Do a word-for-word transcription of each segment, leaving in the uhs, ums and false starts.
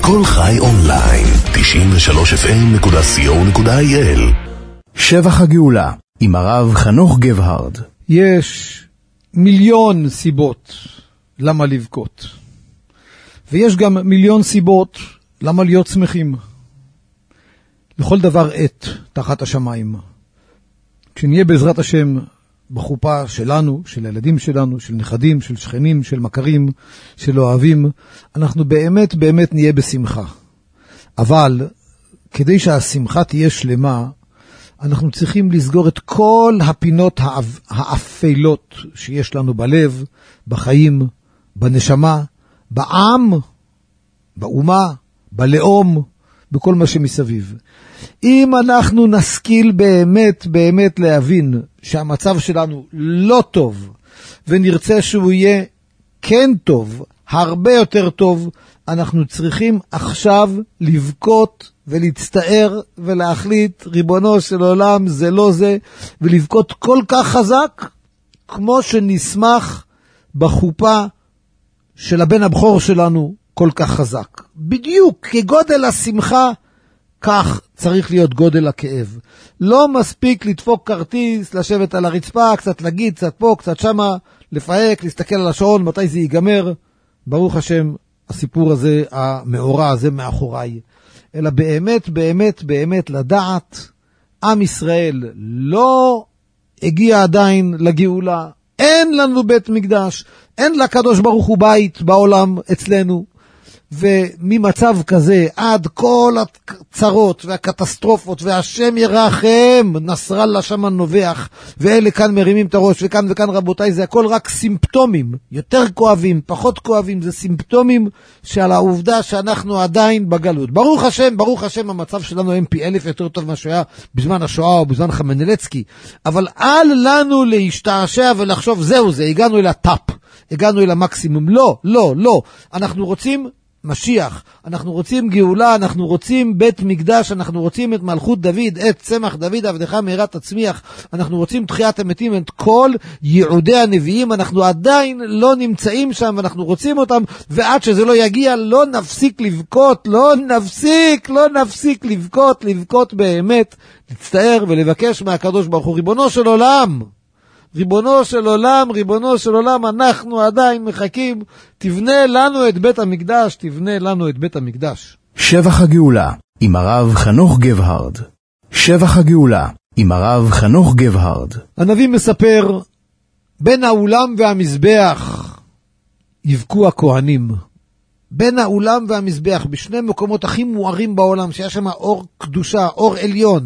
כל חי אונליין, תשעים ושלוש אף אם נקודה סי או נקודה איי אל. שבח הגאולה, עם הרב חנוך גבהרד. יש מיליון סיבות למה לבכות. ויש גם מיליון סיבות למה להיות שמחים. לכל דבר עת תחת השמיים. כשנהיה בעזרת השם בחופה שלנו, של הילדים שלנו, של נכדים, של שכנים, של מכרים, של אוהבים, אנחנו באמת באמת נהיה בשמחה. אבל כדי שהשמחה תהיה שלמה, אנחנו צריכים לסגור את כל הפינות האפלות שיש לנו בלב, בחיים, בנשמה, בעם, באומה, בלאום, בכל מה שמסביב. אם אנחנו נשכיל באמת באמת להבין שהמצב שלנו לא טוב, ונרצה שהוא יהיה כן טוב, הרבה יותר טוב, אנחנו צריכים עכשיו לבכות ולהצטער ולהחליט, ריבונו של עולם, זה לא זה, ולבכות כל כך חזק, כמו שנשמח בחופה של הבן הבכור שלנו כל כך חזק. בדיוק כגודל השמחה, כך צריך להיות גודל הכאב. לא מספיק לדפוק כרטיס, לשבת על הרצפה, קצת להגיד, קצת פה, קצת שמה, לפהק, להסתכל על השעון, מתי זה ייגמר. ברוך השם, הסיפור הזה, המאורע הזה מאחוריי. אלא באמת, באמת, באמת לדעת, עם ישראל לא הגיע עדיין לגאולה. אין לנו בית מקדש, אין לקדוש ברוך הוא בית בעולם אצלנו. וממצב כזה עד כל הצרות והקטסטרופות והשם ירחם, נסראללה שם נובח, ואלה כאן מרימים את הראש, וכאן וכאן רבותיי, זה הכל רק סימפטומים, יותר כואבים, פחות כואבים, זה סימפטומים שעל העובדה שאנחנו עדיין בגלות. ברוך השם, ברוך השם, המצב שלנו היום פי אלף יותר טוב מה שהיה בזמן השואה או בזמן חמנלצקי, אבל אל לנו להשתעשע ולחשוב זהו זה, הגענו אל הטאפ, הגענו אל המקסימום. לא, לא, לא, אנחנו רוצים משיח, אנחנו רוצים גאולה, אנחנו רוצים בית מקדש, אנחנו רוצים את מלכות דוד, את צמח דוד עבדך מהרה תצמיח, אנחנו רוצים תחיית המתים, את כל ייעודי הנביאים, אנחנו עדיין לא נמצאים שם, אנחנו רוצים אותם, ועד שזה לא יגיע, לא נפסיק לבכות, לא נפסיק, לא נפסיק לבכות, לבכות באמת, להצטער ולבקש מהקדוש ברוך הוא, ריבונו של עולם, ריבונו של עולם, ריבונו של עולם, אנחנו עדיין מחכים, תבנה לנו את בית המקדש, תבנה לנו את בית המקדש. שבח הגאולה, עם הרב חנוך גבהרד. שבח הגאולה, עם הרב חנוך גבהרד. הנביא מספר, בין האולם והמזבח יבכו הכהנים. בין האולם והמזבח, בשני מקומות הכי מוארים בעולם, שיש שם אור קדושה, אור עליון.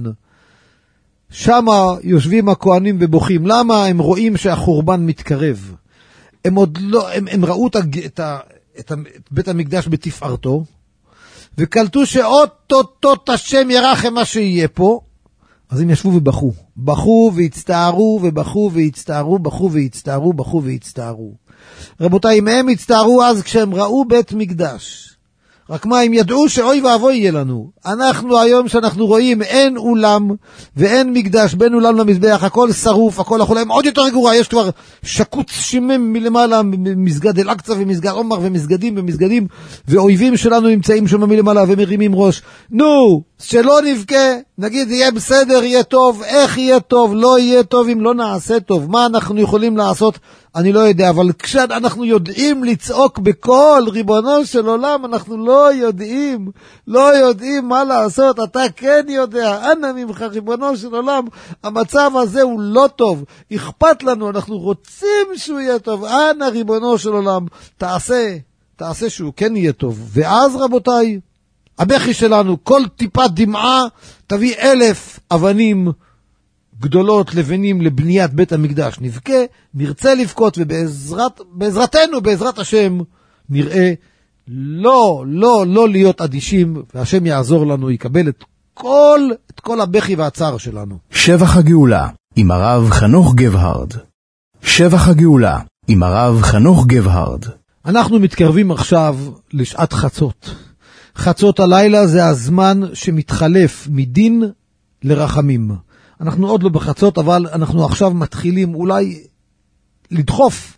שם יושבים הכהנים ובוכים. למה? הם רואים שהחורבן מתקרב. הם עוד לא, הם, הם ראו את, את, את, את בית המקדש בתפארתו, וקלטו שאוטוטוט השם ירחם מה שיהיה פה, אז הם ישבו ובכו. בכו והצטערו ובכו והצטערו, בכו והצטערו, בכו והצטערו. רבותיי, אם הם הצטערו אז כשהם ראו בית מקדש, רק מה, הם ידעו שאוי ואבוי יהיה לנו. אנחנו היום שאנחנו רואים, אין אולם ואין מקדש, בין אולם למזבח, הכל שרוף, הכל אכול, הם עוד יותר גרוע, יש כבר שקוץ שימם מלמעלה, מסגד אל אקצה ומסגד עומר ומסגדים ומסגדים, ואויבים שלנו נמצאים שם מלמעלה ומרימים ראש. נו, שלא נבכה, נגיד יהיה בסדר, יהיה טוב, איך יהיה טוב, לא יהיה טוב אם לא נעשה טוב. מה אנחנו יכולים לעשות? אני לא יודע, אבל כשאנחנו יודעים לצעוק בכל ריבונו של עולם, אנחנו לא יודעים, לא יודעים מה לעשות, אתה כן יודע, אנא ממך ריבונו של עולם, המצב הזה הוא לא טוב, אכפת לנו, אנחנו רוצים שהוא יהיה טוב, אנא ריבונו של עולם, תעשה, תעשה שהוא כן יהיה טוב. ואז רבותיי, הבכי שלנו, כל טיפת דמעה תביא אלף אבנים גדולות לבנים לבניית בית המקדש. נבכה, נרצה לבכות, ובעזרת, בעזרתנו, בעזרת השם, נראה לא, לא, לא להיות אדישים, והשם יעזור לנו, יקבל את כל, את כל הבכי והצער שלנו. שבח הגאולה, עם הרב חנוך גבהרד. שבח הגאולה, עם הרב חנוך גבהרד. אנחנו מתקרבים עכשיו לשעת חצות. חצות הלילה זה הזמן שמתחלף מדין לרחמים. אנחנו עוד לא בחצות, אבל אנחנו עכשיו מתחילים אולי לדחוף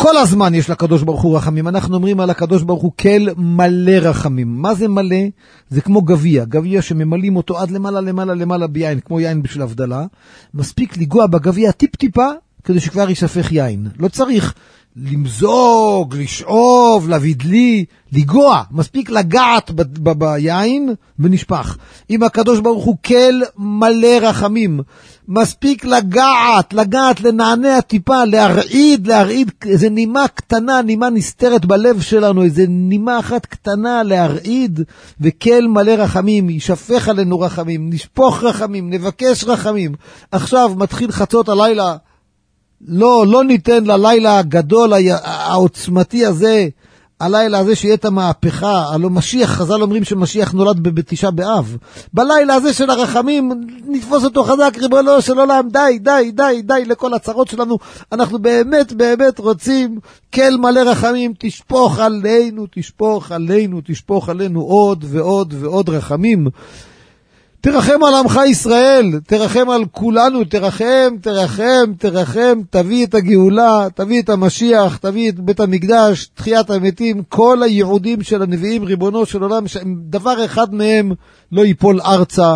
כל הזמן יש לקדוש ברוך הוא רחמים. אנחנו אומרים על הקדוש ברוך הוא כל מלא רחמים. מה זה מלא? זה כמו גביע, גביע שממלאים אותו עד למעלה למעלה למעלה ביין, כמו יין בשביל הבדלה. מספיק לגוע בגביע טיפ טיפה כדי שכבר ישפך יין. לא צריך למזוג, לשאוב, להביא דלי, לגוע. מספיק לגעת ב- ב- ביין ונשפך. אם הקדוש ברוך הוא כל מלא רחמים, מספיק לגעת, לגעת, לנענע טיפה, להרעיד, להרעיד איזה נימה קטנה, נימה נסתרת בלב שלנו, איזה נימה אחת קטנה להרעיד, וכל מלא רחמים, ישפך עלינו רחמים, נשפוך רחמים, נבקש רחמים. עכשיו מתחיל חצות הלילה, לא, לא ניתן ללילה הגדול, העוצמתי הזה, הלילה הזה שיהיה את המהפכה. הלא משיח, חז"ל אומרים שמשיח נולד בתשעה באב. בלילה הזה של הרחמים, נתפוס אותו חזק, ריבונו של עולם, די, די, די, די לכל הצרות שלנו. אנחנו באמת, באמת רוצים כל מלא רחמים, תשפוך עלינו, תשפוך עלינו, תשפוך עלינו עוד ועוד ועוד רחמים. תרחם על עמך ישראל, תרחם על כולנו, תרחם, תרחם, תרחם, תביא את הגאולה, תביא את המשיח, תביא את בית המקדש, תחיית המתים, כל הייעודים של הנביאים, ריבונו של עולם, דבר אחד מהם לא ייפול ארצה,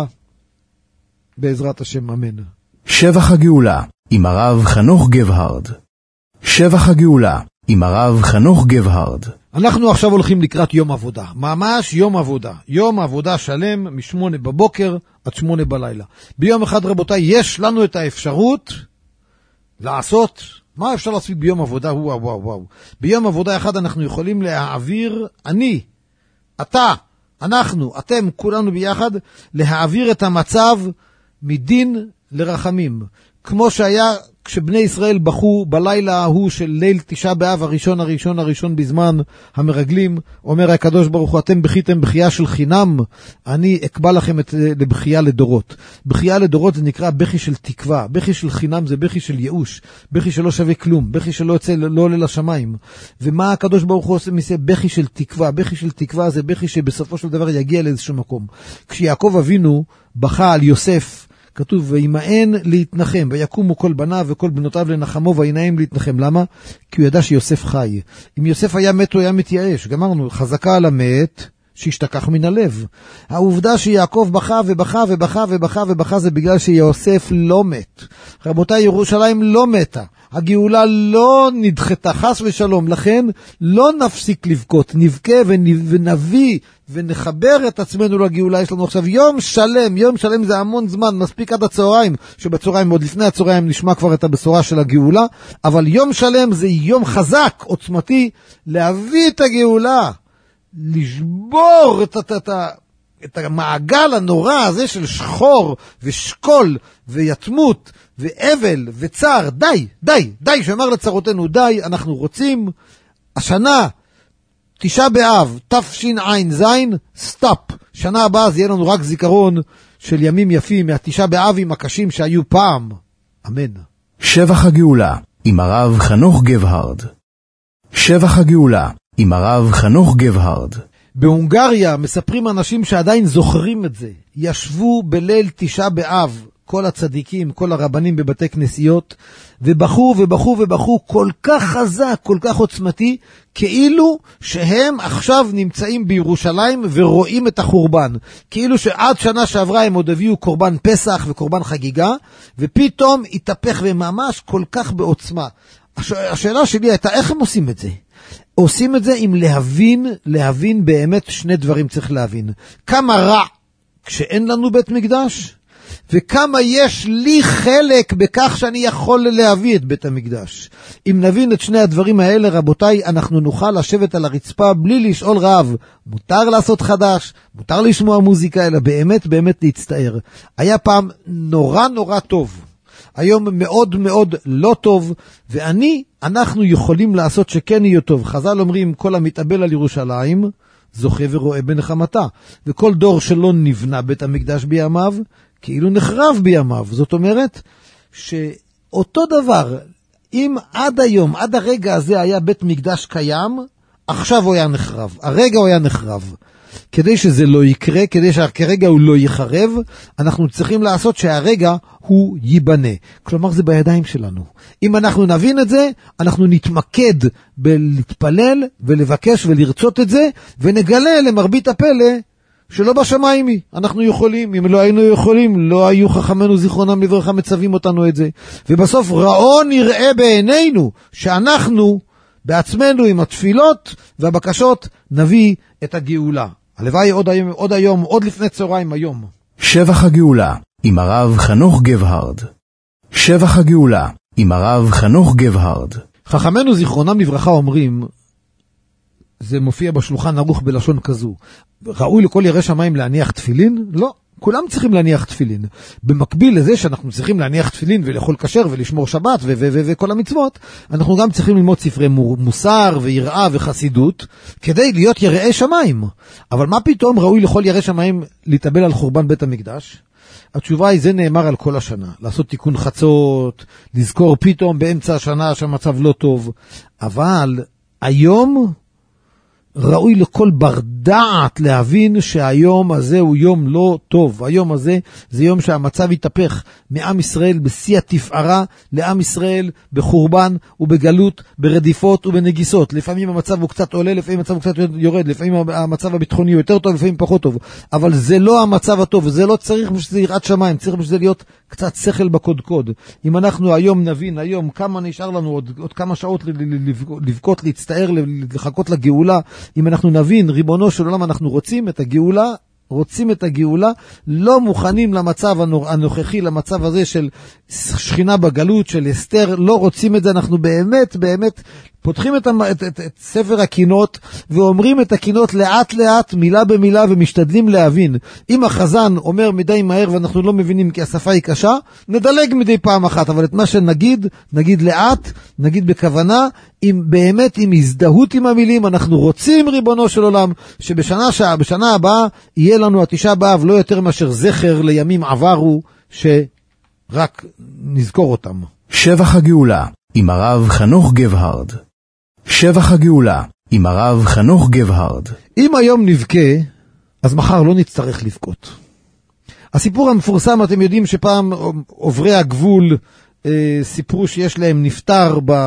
בעזרת השם, אמן. שבח הגאולה עם הרב חנוך גבהרד. שבח הגאולה עם הרב חנוך גבהרד. אנחנו עכשיו הולכים לקראת יום עבודה, ממש יום עבודה, יום עבודה שלם משמונה בבוקר עד שמונה בלילה. ביום אחד רבותיי, יש לנו את האפשרות לעשות, מה אפשר לעשות ביום עבודה? וואו וואו וואו. ביום עבודה אחד אנחנו יכולים להעביר, אני, אתה, אנחנו, אתם, כולנו ביחד, להעביר את המצב מדין לרחמים. כמו שהיה כשבני ישראל בחו בלילה ההוא של ליל תשעה באב הראשון הראשון הראשון בזמן המרגלים, אומר הקדוש ברוך הוא, אתם בכיתם בחייה של חינם, אני אקבע לכם את לבחייה לדורות. בחייה לדורות זה נקרא בכי של תקווה, בכי של חינם זה בכי של ייאוש, בכי שלא שווה כלום, בכי שלא יוצא, לא עולה לשמיים. ומה הקדוש ברוך הוא עושה מזה? בכי של תקווה. בכי של תקווה זה בכי שבסופו של דבר יגיע לאיזשהו מקום. כשיעקב אבינו בכה על יוסף, כתוב, וימאן להתנחם, ויקומו כל בניו וכל בנותיו לנחמו, וינאם להתנחם. למה? כי הוא ידע שיוסף חי. אם יוסף היה מת, הוא היה מתייאש. גמרנו, חזקה על המת, שהשתכח מן הלב. העובדה שיעקב בכה ובכה ובכה ובכה ובכה, זה בגלל שיוסף לא מת. רבותיי, ירושלים לא מתה. הגאולה לא נדחתה, חס ושלום. לכן לא נפסיק לבכות, נבכה ונביא ונחבר את עצמנו לגאולה. יש לנו עכשיו יום שלם, יום שלם זה המון זמן, מספיק עד הצהריים, שבצהריים, עוד לפני הצהריים נשמע כבר את הבשורה של הגאולה, אבל יום שלם זה יום חזק, עוצמתי, להביא את הגאולה, לשבור את, את, את, את המעגל הנורא הזה של שחור ושקול ויתמות ואבל וצער. די, די, די, שאמר לצרותינו, די, אנחנו רוצים השנה, תשעה באב, תשע"ז, סטאפ. שנה הבאה זה יהיה לנו רק זיכרון של ימים יפים מהתשעה באבים הקשים שהיו פעם. אמן. שבח הגאולה עם הרב חנוך גבהרד. שבח הגאולה עם הרב חנוך גבהרד. בהונגריה מספרים אנשים שעדיין זוכרים את זה. ישבו בליל תשעה באב, כל הצדיקים, כל הרבנים בבתי כנסיות, ובחו ובחו ובחו כל כך חזק, כל כך עוצמתי, כאילו שהם עכשיו נמצאים בירושלים ורואים את החורבן. כאילו שעד שנה שעברה הם עוד הביאו קורבן פסח וקורבן חגיגה, ופתאום התהפך וממש כל כך בעוצמה. הש... השאלה שלי הייתה, איך הם עושים את זה? עושים את זה עם להבין, להבין באמת שני דברים צריך להבין. כמה רע כשאין לנו בית מקדש, וכמה יש לי חלק בכך שאני יכול להביא את בית המקדש. אם נבין את שני הדברים האלה, רבותיי, אנחנו נוכל לשבת על הרצפה בלי לשאול רב. מותר לעשות חדש, מותר לשמוע מוזיקה, אלא באמת באמת להצטער. היה פעם נורא נורא טוב, היום מאוד מאוד לא טוב, ואני, אנחנו יכולים לעשות שכן יהיה טוב. חז"ל אומרים, כל המתאבל על ירושלים זוכה ורואה בנחמתה, וכל דור שלא נבנה בית המקדש בימיו כאילו נחרב בימיו. זאת אומרת שאותו דבר, אם עד היום, עד הרגע הזה היה בית מקדש קיים, עכשיו הוא היה נחרב, הרגע הוא היה נחרב. כדי שזה לא יקרה, כדי שכרגע הוא לא יחרב, אנחנו צריכים לעשות שהרגע הוא ייבנה. כלומר, זה בידיים שלנו. אם אנחנו נבין את זה, אנחנו נתמקד בלהתפלל ולבקש ולרצות את זה, ונגלה למרבית הפלא שלא בשמיים היא. אנחנו יכולים, אם לא היינו יכולים, לא היו חכמינו זיכרונם לברכה מצווים אותנו את זה. ובסוף ראו נראה בעינינו שאנחנו בעצמנו עם התפילות והבקשות נביא את הגאולה. הלוואי עוד היום, עוד היום, עוד לפני צהריים היום. שבח הגאולה עם הרב חנוך גבהרד. שבח הגאולה עם הרב חנוך גבהרד. חכמינו זיכרונם לברכה אומרים, זה מופיע בשולחן ערוך בלשון כזו, ראוי לכל ירא שמיים להניח תפילין? לא. כולם צריכים להניח תפילין. במקביל לזה שאנחנו צריכים להניח תפילין ולאכול כשר ולשמור שבת ו- ו- ו- וכל המצוות, אנחנו גם צריכים ללמוד ספרי מוסר ויראה וחסידות כדי להיות יראי שמיים. אבל מה פתאום ראוי לכל יראי שמיים להתאבל על חורבן בית המקדש? התשובה היא, זה נאמר על כל השנה. לעשות תיקון חצות, לזכור פתאום באמצע השנה שהמצב לא טוב. אבל היום ראוי לכל בר דעת להבין שהיום הזה הוא יום לא טוב. היום הזה זה יום שהמצב יתהפך מעם ישראל בשיא התפארה לעם ישראל בחורבן ובגלות, ברדיפות ובנגיסות. לפעמים המצב הוא קצת עולה, לפעמים המצב הוא קצת יורד, לפעמים המצב הביטחוני הוא יותר טוב, לפעמים פחות טוב. אבל זה לא המצב הטוב, זה לא צריך שזה יראת שמיים, צריך שזה להיות קצת שכל בקודקוד. אם אנחנו היום נבין, היום כמה נשאר לנו עוד, עוד כמה שעות לבכות, להצטער, לחכות לגאולה, אם אנחנו נבין, ריבונו של עולם, אנחנו רוצים את הגאולה, רוצים את הגאולה, לא מוכנים למצב הנוכחי, למצב הזה של שכינה בגלות, של אסתר, לא רוצים את זה, אנחנו באמת, באמת, פותחים את, את, את, את ספר הקינות, ואומרים את הקינות לאט לאט, מילה במילה, ומשתדלים להבין. אם החזן אומר מדי מהר, ואנחנו לא מבינים כי השפה היא קשה, נדלג מדי פעם אחת, אבל את מה שנגיד, נגיד לאט, נגיד בכוונה, עם, באמת עם הזדהות עם המילים, אנחנו רוצים ריבונו של עולם, שבשנה שעה, בשנה הבאה, יהיה לנו התשעה באב, לא יותר מאשר זכר לימים עברו, שרק נזכור אותם. שבח הגאולה עם הרב חנוך גבהרד. שבח הגאולה עם הרב חנוך גבהרד. אם היום נבכה, אז מחר לא נצטרך לבכות. הסיפור המפורסם, אתם יודעים שפעם עוברי הגבול אה, סיפרו שיש להם נפטר ב...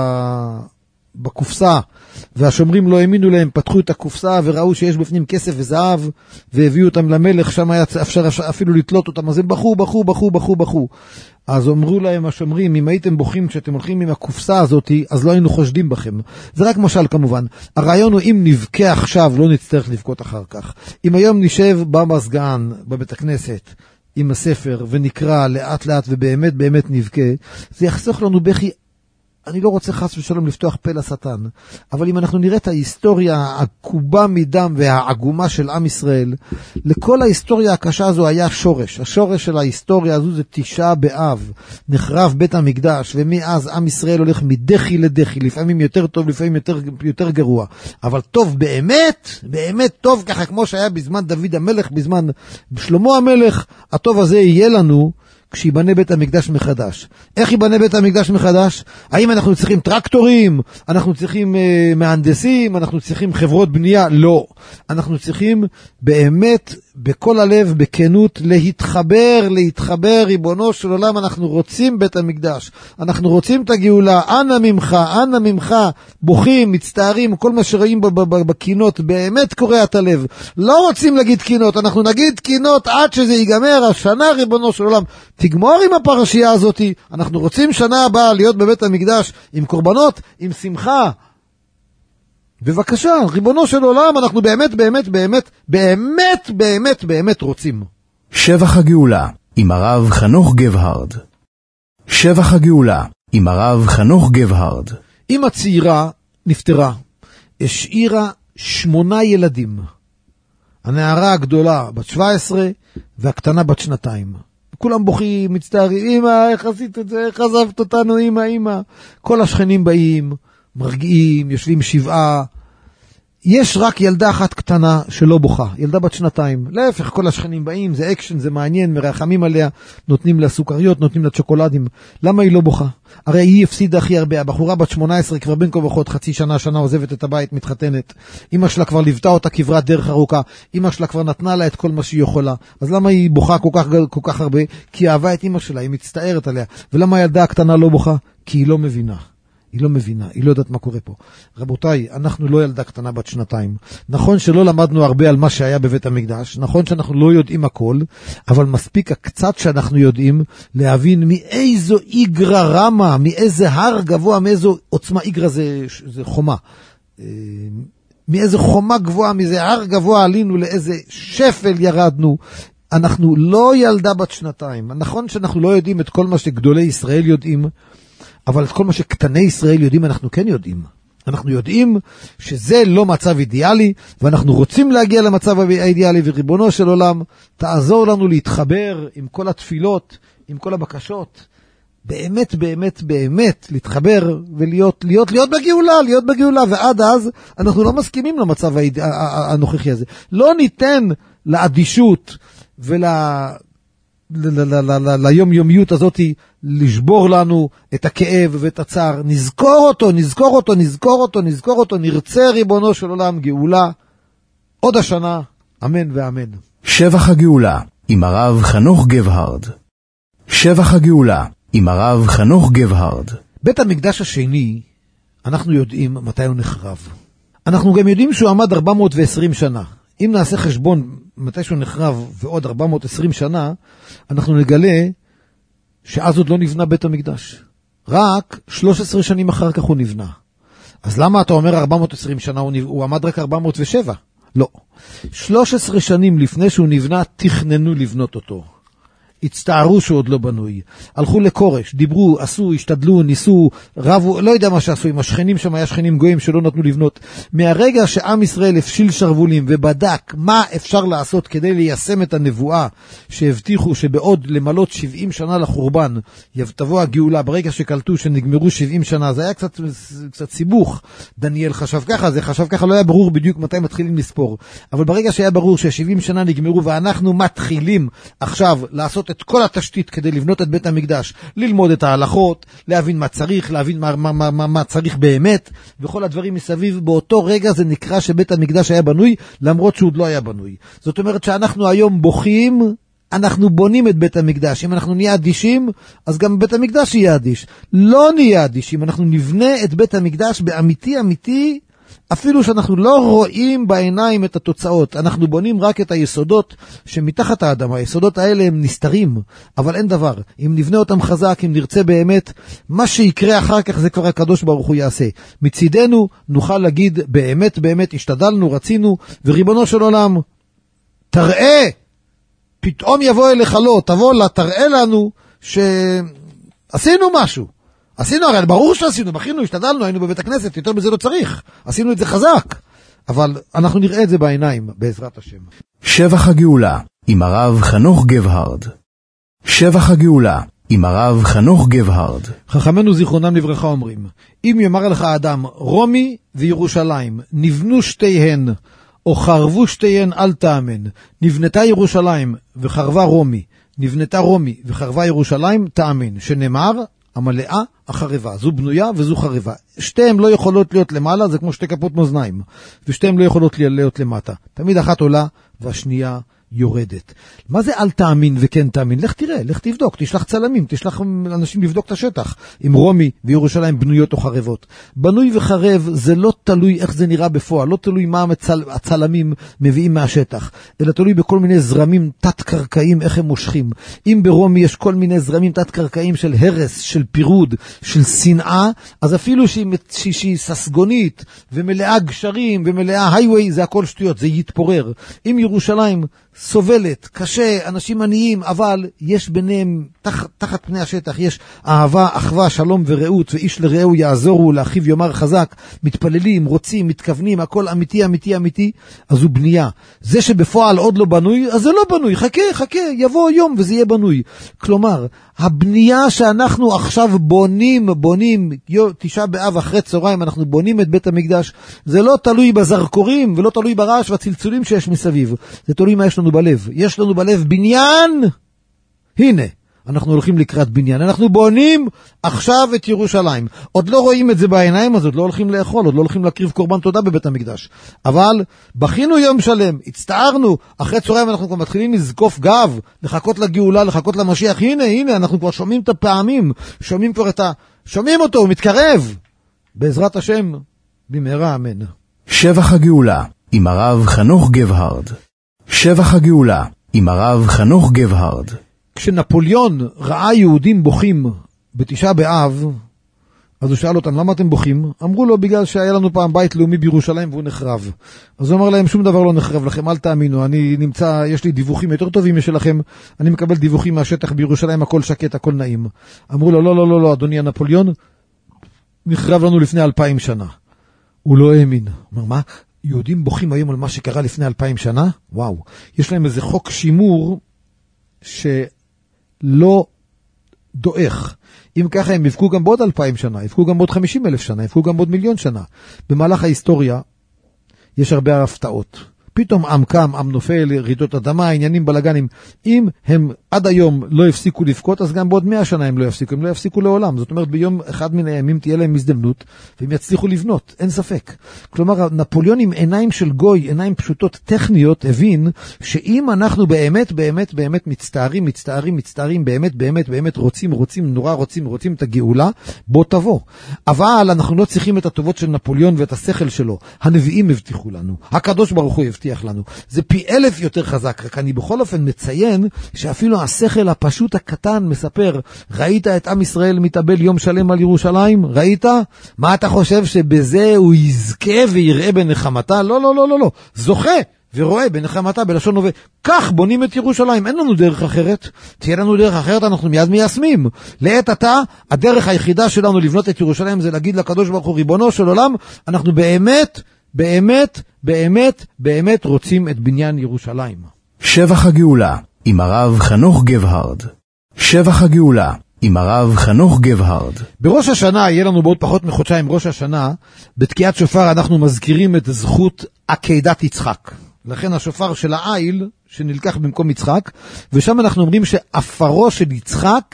בקופסה, והשומרים לא האמינו להם, פתחו את הקופסה וראו שיש בפנים כסף וזהב, והביאו אותם למלך, שם היה אפשר אפילו לתלות אותם, אז הם בחו, בחו, בחו, בחו, בחו. אז אמרו להם השומרים, אם הייתם בוכים כשאתם הולכים עם הקופסה הזאת, אז לא היינו חושדים בכם. זה רק משל כמובן. הרעיון הוא, אם נבכה עכשיו, לא נצטרך לבכות אחר כך. אם היום נשב במסגן, בבית הכנסת, עם הספר, ונקרא לאט לאט ובאמת באמת נבכה, זה יחסוך לנו בכי. אני לא רוצה חס ושלום לפתוח פה לשטן, אבל אם אנחנו נראה את ההיסטוריה העקובה מדם והעגומה של עם ישראל, לכל ההיסטוריה הקשה הזו היה שורש. השורש של ההיסטוריה הזו זה תשעה באב, נחרב בית המקדש, ומאז עם ישראל הולך מדחי לדחי, לפעמים יותר טוב, לפעמים יותר, יותר גרוע. אבל טוב באמת, באמת טוב, ככה כמו שהיה בזמן דוד המלך, בזמן שלמה המלך, הטוב הזה יהיה לנו, כשיבנה בית המקדש מחדש. איך ייבנה בית המקדש מחדש? האם אנחנו צריכים טרקטורים? אנחנו צריכים uh, מהנדסים? אנחנו צריכים חברות בנייה? לא. אנחנו צריכים באמת, בכל הלב, בכנות, להתחבר, להתחבר, ריבונו של עולם, אנחנו רוצים בית המקדש. אנחנו רוצים את הגאולה, אנא ממך, אנא ממך, בוכים, מצטערים, כל מה שראים בקינות, באמת קורע את הלב. לא רוצים להגיד קינות, אנחנו נגיד קינות עד שזה ייגמר, השנה ריבונו של עולם, תגמור עם הפרשייה הזאת, אנחנו רוצים שנה הבאה להיות בבית המקדש עם קורבנות, עם שמחה. בבקשה, ריבונו של עולם, אנחנו באמת, באמת, באמת, באמת, באמת, באמת רוצים. שבח הגאולה עם הרב חנוך גבהרד. שבח הגאולה עם הרב חנוך גבהרד. אמא צעירה נפטרה, השאירה שמונה ילדים. הנערה הגדולה בת שבע עשרה והקטנה בת שנתיים. כולם בוכים, מצטערים, אמא, איך עשית את זה, איך עזבת אותנו, אמא, אמא. כל השכנים באים, מרגיעים, יושבים שבעה. יש רק ילדה אחת קטנה שלא בוכה, ילדה בת שנתיים. להפך, כל השכנים באים, זה אקשן, זה מעניין, מרחמים עליה, נותנים לה סוכריות, נותנים לה צ'וקולדים. למה היא לא בוכה? הרי היא הפסידה הכי הרבה. הבחורה בת שמונה עשרה כבר בין כה וכה חצי שנה, שנה עוזבת את הבית, מתחתנת. אמא שלה כבר ליוותה אותה כברת דרך ארוכה. אמא שלה כבר נתנה לה את כל מה שהיא יכולה. אז למה היא בוכה כל כך, כל כך הרבה? כי היא אהבה את אמא שלה, היא מצטערת עליה. ולמה הילדה הקטנה לא בוכה? כי היא לא מבינה. היא לא מבינה, היא לא יודעת מה קורה פה. רבותיי, אנחנו לא ילדה קטנה בת שנתיים. נכון שלא למדנו הרבה על מה שהיה בבית המקדש, נכון שאנחנו לא יודעים הכל, אבל מספיק הקצת שאנחנו יודעים להבין מאיזו איגרה רמה, מאיזה הר גבוה, מאיזו עוצמה. איגרה זה, זה חומה. מאיזו חומה גבוהה, מאיזה הר גבוה עלינו, לאיזה שפל ירדנו. אנחנו לא ילדה בת שנתיים. נכון שאנחנו לא יודעים את כל מה שגדולי ישראל יודעים, אבל את כל מה שקטני ישראל יודעים אנחנו כן יודעים. אנחנו יודעים שזה לא מצב אידיאלי, ואנחנו רוצים להגיע למצב האידיאלי, וריבונו של עולם, תעזור לנו להתחבר עם כל התפילות, עם כל הבקשות. באמת, באמת, באמת, להתחבר ולהיות, להיות, להיות בגאולה, להיות בגאולה, ועד אז אנחנו לא מסכימים למצב הנוכחי הזה. לא ניתן לאדישות ול... ליום-יומיות הזאת לשבור לנו את הכאב ואת הצער. נזכור אותו, נזכור אותו, נזכור אותו, נזכור אותו, נרצה ריבונו של עולם גאולה עוד השנה, אמן ואמן. שבח הגאולה עם הרב חנוך גבהרד. שבח הגאולה עם הרב חנוך גבהרד. בית המקדש השני, אנחנו יודעים מתי הוא נחרב. אנחנו גם יודעים שהוא עמד ארבע מאות ועשרים שנה. אם נעשה חשבון מתי שהוא נחרב ועוד ארבע מאות ועשרים שנה, אנחנו נגלה שאז עוד לא נבנה בית המקדש. רק שלוש עשרה שנים אחר כך הוא נבנה. אז למה אתה אומר ארבע מאות ועשרים שנה, הוא, הוא עמד רק ארבע מאות ושבע? לא. שלוש עשרה שנים לפני שהוא נבנה, תכננו לבנות אותו. הצטערו שהוא עוד לא בנוי. הלכו לקורש, דיברו, עשו, השתדלו, ניסו, רבו, לא יודע מה שעשו עם השכנים שם, היה שכנים גויים שלא נתנו לבנות. מהרגע שעם ישראל הפשיל שרבולים ובדק מה אפשר לעשות כדי ליישם את הנבואה שהבטיחו שבעוד למלות שבעים שנה לחורבן תבוא הגאולה, ברגע שקלטו שנגמרו שבעים שנה, זה היה קצת, קצת סיבוך. דניאל חשב ככה, זה חשב ככה, לא היה ברור בדיוק מתי מתחילים לספור. אבל ברגע שהיה ברור ש-שבעים שנה נגמרו ואנחנו מתחילים עכשיו לעשות את כל התשתית כדי לבנות את בית המקדש, ללמוד את ההלכות, להבין מה צריך, להבין מה, מה, מה, מה, מה צריך באמת, וכל הדברים מסביב, באותו רגע זה נקרא שבית המקדש היה בנוי, למרות שהוא עוד לא היה בנוי. זאת אומרת שאנחנו היום בוכים, אנחנו בונים את בית המקדש. אם אנחנו נהיה אדישים, אז גם בית המקדש יהיה אדיש. לא נהיה אדישים, אנחנו נבנה את בית המקדש באמיתי אמיתי, אפילו שאנחנו לא רואים בעיניים את התוצאות, אנחנו בונים רק את היסודות שמתחת האדמה. היסודות האלה הם נסתרים, אבל אין דבר. אם נבנה אותם חזק, אם נרצה באמת, מה שיקרה אחר כך זה כבר הקדוש ברוך הוא יעשה. מצידנו נוכל להגיד באמת באמת השתדלנו, רצינו, וריבונו של עולם, תראה, פתאום יבוא אליך לא, תבוא לה, תראה לנו שעשינו משהו. עשינו, הרי ברור שעשינו, בכינו, השתדלנו, היינו בבית הכנסת, יותר בזה לא צריך. עשינו את זה חזק. אבל אנחנו נראה את זה בעיניים, בעזרת השם. שבח הגאולה עם הרב חנוך גבהרד. שבח הגאולה עם הרב חנוך גבהרד. חכמינו זיכרונם לברכה אומרים, אם יאמר לך האדם, רומי וירושלים, נבנו שתיהן, או חרבו שתיהן, אל תאמן. נבנתה ירושלים וחרבה רומי, נבנתה רומי וחרבה ירושלים, תאמן. שנאמר, המלאה החרבה, זו בנויה וזו חרבה. שתיהם לא יכולות להיות למעלה, זה כמו שתי כפות מאזניים, ושתיהם לא יכולות להיות למטה. תמיד אחת עולה והשנייה יורדת. מה זה אל תאמין וכן תאמין? לך תראה, לך תבדוק, תשלח צלמים, תשלח אנשים לבדוק את השטח. אם רומי וירושלים בנויות או חרבות. בנוי וחרב זה לא תלוי איך זה נראה בפועל, לא תלוי מה הצל, הצלמים מביאים מהשטח, אלא תלוי בכל מיני זרמים תת-קרקעים, איך הם מושכים. אם ברומי יש כל מיני זרמים תת-קרקעים של הרס, של פירוד, של שנאה, אז אפילו שהיא, שהיא, שהיא ססגונית ומלאה גשרים ומלאה הייווי, זה הכל שטויות, זה יתפורר. אם ירושלים סובלת, קשה, אנשים עניים, אבל יש ביניהם, תח, תחת פני השטח, יש אהבה, אחווה, שלום ורעות, ואיש לרעהו יעזורו, לאחיו יאמר חזק, מתפללים, רוצים, מתכוונים, הכל אמיתי, אמיתי, אמיתי, אז הוא בנייה. זה שבפועל עוד לא בנוי, אז זה לא בנוי, חכה, חכה, יבוא יום וזה יהיה בנוי. כלומר, הבנייה שאנחנו עכשיו בונים, בונים, יו, תשעה באב אחרי צהריים, אנחנו בונים את בית המקדש, זה לא תלוי בזרקורים, ולא תלוי ברעש והצלצולים שיש מסביב, זה תלוי מה יש לנו בלב. יש לנו בלב בניין, הנה, אנחנו הולכים לקראת בניין, אנחנו בונים עכשיו את ירושלים. עוד לא רואים את זה בעיניים, אז עוד לא הולכים לאכול, עוד לא הולכים להקריב קורבן תודה בבית המקדש. אבל בכינו יום שלם, הצטערנו, אחרי צהריים אנחנו כבר מתחילים לזקוף גב, לחכות לגאולה, לחכות למשיח. הנה, הנה, אנחנו כבר שומעים את הפעמים, שומעים כבר את ה... שומעים אותו, הוא מתקרב. בעזרת השם, במהרה אמן. שבח הגאולה, עם הרב חנוך גבהרד. שבח הגאולה, עם הרב חנוך גבהרד. כשנפוליאון ראה יהודים בוכים בתשעה באב, אז הוא שאל אותם, למה אתם בוכים? אמרו לו, בגלל שהיה לנו פעם בית לאומי בירושלים והוא נחרב. אז הוא אמר להם, שום דבר לא נחרב לכם, אל תאמינו, אני נמצא, יש לי דיווחים יותר טובים משלכם, אני מקבל דיווחים מהשטח בירושלים, הכל שקט, הכל נעים. אמרו לו, לא, לא, לא, לא, אדוני הנפוליאון, נחרב לנו לפני אלפיים שנה. הוא לא האמין. אומר, מה? יהודים בוכים היום על מה שקרה לפני אלפיים שנה? וואו. יש להם איזה חוק שימור שלא דועך. אם ככה הם יבכו גם בעוד אלפיים שנה, יבכו גם בעוד חמישים אלף שנה, יבכו גם בעוד מיליון שנה. במהלך ההיסטוריה יש הרבה הפתעות. פתאום עם קם, עם נופל, רעידות אדמה, עניינים בלגנים. אם הם עד היום לא יפסיקו לבכות, אז גם בעוד מאה שנה הם לא יפסיקו, הם לא יפסיקו לעולם. זאת אומרת, ביום אחד מן הימים תהיה להם הזדמנות, והם יצליחו לבנות, אין ספק. כלומר, נפוליאון עם עיניים של גוי, עיניים פשוטות טכניות, הבין שאם אנחנו באמת, באמת, באמת מצטערים, מצטערים, מצטערים, באמת, באמת, באמת רוצים, רוצים, נורא רוצים, רוצים את הגאולה, בוא תבוא. אבל אנחנו לא צריכים את הטובות של נפוליאון ואת השכל שלו. הנביאים הבטיחו לנו, הקדוש ברוך הוא הבטיח לנו. זה פי אלף יותר חזק, רק אני בכל אופן מציין שאפילו השכל הפשוט הקטן מספר, ראית את עם ישראל מתאבל יום שלם על ירושלים? ראית? מה אתה חושב שבזה הוא יזכה ויראה בנחמתה? לא, לא, לא, לא, לא. זוכה ורואה בנחמתה בלשון הווה. כך בונים את ירושלים, אין לנו דרך אחרת. תהיה לנו דרך אחרת, אנחנו מיד מיישמים. לעת עתה, הדרך היחידה שלנו לבנות את ירושלים זה להגיד לקדוש ברוך הוא, ריבונו של עולם, אנחנו באמת, באמת, באמת, באמת רוצים את בניין ירושלים. שבח הגאולה, עם הרב חנוך גבהרד. שבח הגאולה, עם הרב חנוך גבהרד. בראש השנה, יהיה לנו בעוד פחות מחודשיים ראש השנה, בתקיעת שופר אנחנו מזכירים את זכות עקדת יצחק. לכן השופר של העיל, שנלקח במקום יצחק, ושם אנחנו אומרים שאפרו של יצחק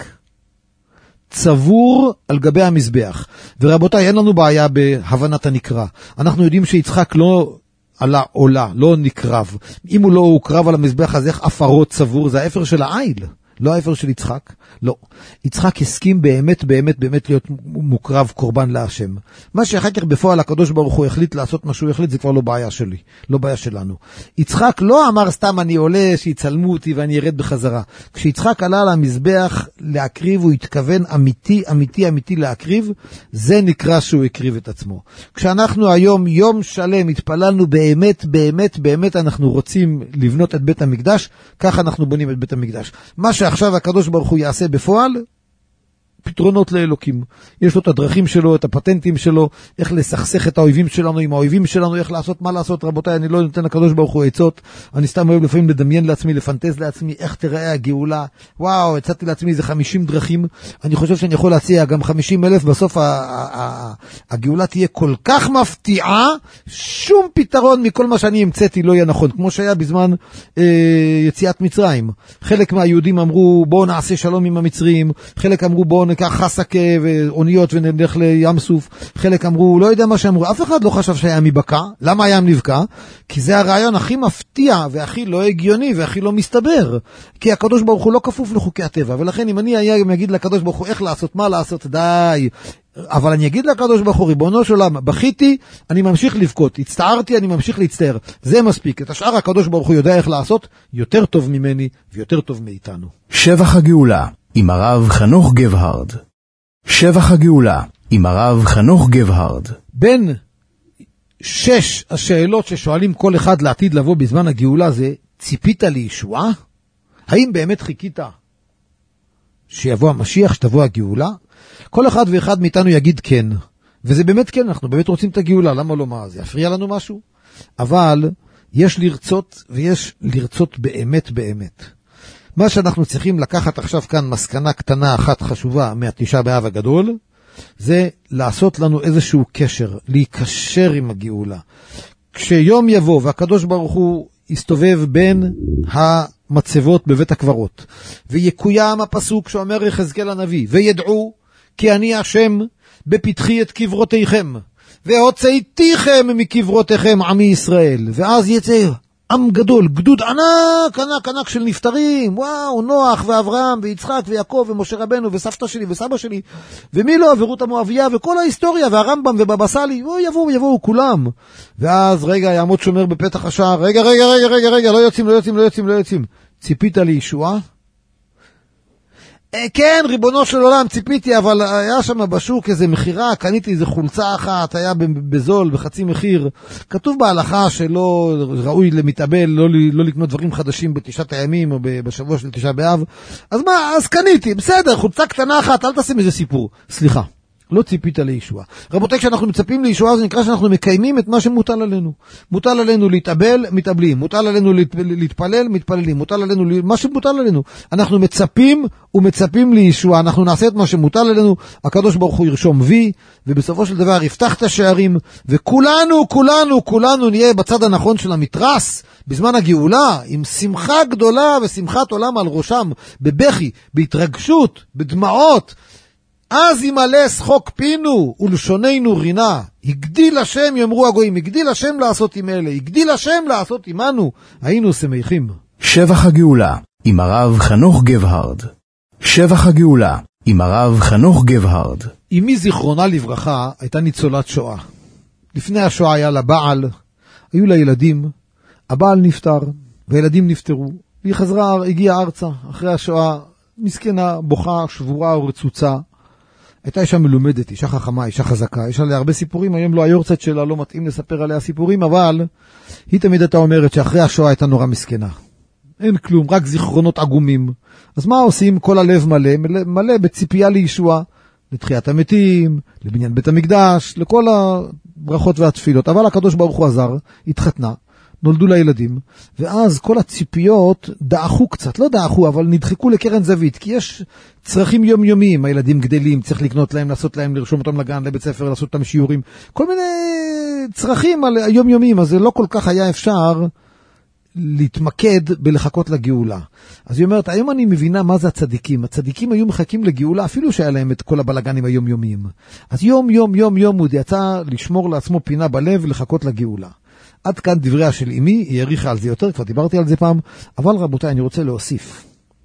צבור על גבי המזבח. ורבותיי, אין לנו בעיה בהבנת הנקרא. אנחנו יודעים שיצחק לא עלה עולה, לא נקרב. אם הוא לא הוקרב על המזבח, אז איך אפרו צבור? זה האפר של העיל. לא האפר של יצחק, לא. יצחק הסכים באמת, באמת, באמת להיות מוקרב קורבן להשם. מה שאחר כך בפועל הקדוש ברוך הוא החליט לעשות מה שהוא החליט, זה כבר לא בעיה שלי, לא בעיה שלנו. יצחק לא אמר סתם אני עולה, שיצלמו אותי ואני ארד בחזרה. כשיצחק עלה על המזבח להקריב, הוא התכוון אמיתי, אמיתי, אמיתי להקריב, זה נקרא שהוא הקריב את עצמו. כשאנחנו היום יום שלם התפללנו באמת, באמת, באמת אנחנו רוצים לבנות את בית המקדש, כך אנחנו בונים את בית המקדש. מה שעכשיו הקדוש ברוך הוא יעשה בפועל, פתרונות לאלוקים. יש לו את הדרכים שלו, את הפטנטים שלו, איך לסכסך את האויבים שלנו עם האויבים שלנו, איך לעשות, מה לעשות. רבותיי, אני לא נותן לקדוש ברוך הוא עצות, אני סתם אוהב לפעמים לדמיין לעצמי, לפנטז לעצמי, איך תראה הגאולה. וואו, הצעתי לעצמי איזה חמישים דרכים, אני חושב שאני יכול להציע גם חמישים אלף, בסוף הגאולה תהיה כל כך מפתיעה, שום פתרון מכל מה שאני המצאתי לא יהיה נכון, כמו שהיה בזמן אה, יציאת מצרים. חלק מהיהודים אמרו, בואו נעשה שלום עם המצרים, חלק אמרו, בואו ניקח חסק ואוניות ונלך לים סוף. חלק אמרו, לא יודע מה שאמרו, אף אחד לא חשב שהים מבקע. למה הים נבקע? כי זה הרעיון הכי מפתיע והכי לא הגיוני והכי לא מסתבר. כי הקדוש ברוך הוא לא כפוף לחוקי הטבע, ולכן אם אני היה מגיד לקדוש ברוך הוא איך לעשות, מה לעשות, די. אבל אני אגיד לקדוש ברוך הוא, ריבונו של עולם, בכיתי, אני ממשיך לבכות, הצטערתי, אני ממשיך להצטער. זה מספיק. את השאר הקדוש ברוך הוא יודע איך לעשות יותר טוב ממני ויותר טוב מאיתנו. שבח הגאולה, עם הרב חנוך גבהרד. שבח הגאולה, עם הרב חנוך גבהרד. בין שש השאלות ששואלים כל אחד לעתיד לבוא בזמן הגאולה זה, ציפית לישועה? האם באמת חיכית שיבוא המשיח, שתבוא הגאולה? כל אחד ואחד מאיתנו יגיד כן, וזה באמת כן, אנחנו באמת רוצים את הגאולה, למה לא? מה, זה יפריע לנו משהו? אבל יש לרצות, ויש לרצות באמת באמת. מה שאנחנו צריכים לקחת עכשיו כאן, מסקנה קטנה אחת חשובה מהתשעה באב הגדול, זה לעשות לנו איזשהו קשר, להיקשר עם הגאולה. כשיום יבוא והקדוש ברוך הוא יסתובב בין המצבות בבית הקברות, ויקוים הפסוק שאומר יחזקאל הנביא, וידעו כי אני השם בפתחי את קברותיכם, והוצאתיכם מקברותיכם עמי ישראל, ואז יצא עם גדול, גדוד ענק, ענק, ענק של נפטרים, וואו, נוח ואברהם ויצחק ויעקב ומשה רבנו וסבתא שלי וסבא שלי, ומי לא, ורות המואביה וכל ההיסטוריה, והרמב"ם ובבא סאלי, יבואו, יבואו כולם. ואז רגע, יעמוד שומר בפתח השער, רגע, רגע, רגע, רגע, רגע, לא יוצאים, לא יוצאים, לא יוצאים, לא יוצאים. ציפית לישועה? כן, ריבונו של עולם, ציפיתי, אבל היה שם בשוק איזה מחירה, קניתי איזה חולצה אחת, היה בזול, בחצי מחיר. כתוב בהלכה שלא ראוי למתאבל, לא, לא לקנות דברים חדשים בתשעת הימים או בשבוע של תשעה באב. אז מה, אז קניתי, בסדר, חולצה קטנה אחת, אל תשים איזה סיפור. סליחה, לא ציפית לישועה. רבותיי, כשאנחנו מצפים לישועה, זה נקרא שאנחנו מקיימים את מה שמוטל עלינו. מוטל עלינו להתאבל, מתאבלים. מוטל עלינו להתפלל, מתפללים. מוטל עלינו, מה שמוטל עלינו. אנחנו מצפים ומצפים לישועה. אנחנו נעשה את מה שמוטל עלינו. הקדוש ברוך הוא ירשום וי, ובסופו של דבר יפתח את השערים, וכולנו, כולנו, כולנו נהיה בצד הנכון של המתרס, בזמן הגאולה, עם שמחה גדולה ושמחת עולם על ראשם, בבכי, בהתרגשות, בדמעות. אז ימלא שחוק פינו ולשוננו רינה. הגדיל השם, יאמרו הגויים, הגדיל השם לעשות עם אלה, הגדיל השם לעשות עמנו, היינו שמחים. שבח הגאולה עם הרב חנוך גבהרד. שבח הגאולה עם הרב חנוך גבהרד. אמי זיכרונה לברכה הייתה ניצולת שואה. לפני השואה היה לה בעל, היו לה ילדים, הבעל נפטר והילדים נפטרו, והיא חזרה, הגיעה ארצה אחרי השואה, מסכנה, בוכה, שבורה ורצוצה. הייתה אישה מלומדת, אישה חכמה, אישה חזקה, יש עליה הרבה סיפורים, היום לא היורצת שלה, לא מתאים לספר עליה סיפורים, אבל היא תמיד הייתה אומרת שאחרי השואה הייתה נורא מסכנה. אין כלום, רק זיכרונות עגומים. אז מה עושים? כל הלב מלא, מלא, מלא בציפייה לישועה, לתחיית המתים, לבניין בית המקדש, לכל הברכות והתפילות. אבל הקדוש ברוך הוא עזר, התחתנה, נולדו לה ילדים, ואז כל הציפיות דעכו קצת, לא דעכו, אבל נדחקו לקרן זווית, כי יש צרכים יומיומיים, הילדים גדלים, צריך לקנות להם, לעשות להם, לרשום אותם לגן, לבית ספר, לעשות אותם שיעורים, כל מיני צרכים יומיומיים, אז זה לא כל כך היה אפשר להתמקד בלחכות לגאולה. אז היא אומרת, היום אני מבינה מה זה הצדיקים. הצדיקים היו מחכים לגאולה, אפילו שהיה להם את כל הבלגנים היומיומיים. אז יום, יום, יום, יום הוא יצא לשמור לעצמו פינה בלב, לחכות לגאולה. עד כאן דבריה של אמי, היא העריכה על זה יותר, כבר דיברתי על זה פעם, אבל רבותיי, אני רוצה להוסיף.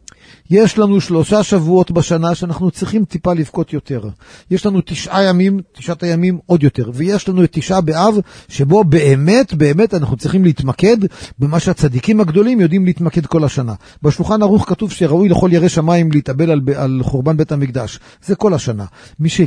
יש לנו שלושה שבועות בשנה שאנחנו צריכים טיפה לבכות יותר. יש לנו תשעה ימים, תשעת הימים עוד יותר, ויש לנו את תשעה באב, שבו באמת, באמת אנחנו צריכים להתמקד במה שהצדיקים הגדולים יודעים להתמקד כל השנה. בשולחן ערוך כתוב שראוי לכל ירא שמיים להתאבל על, על חורבן בית המקדש. זה כל השנה. מי ש...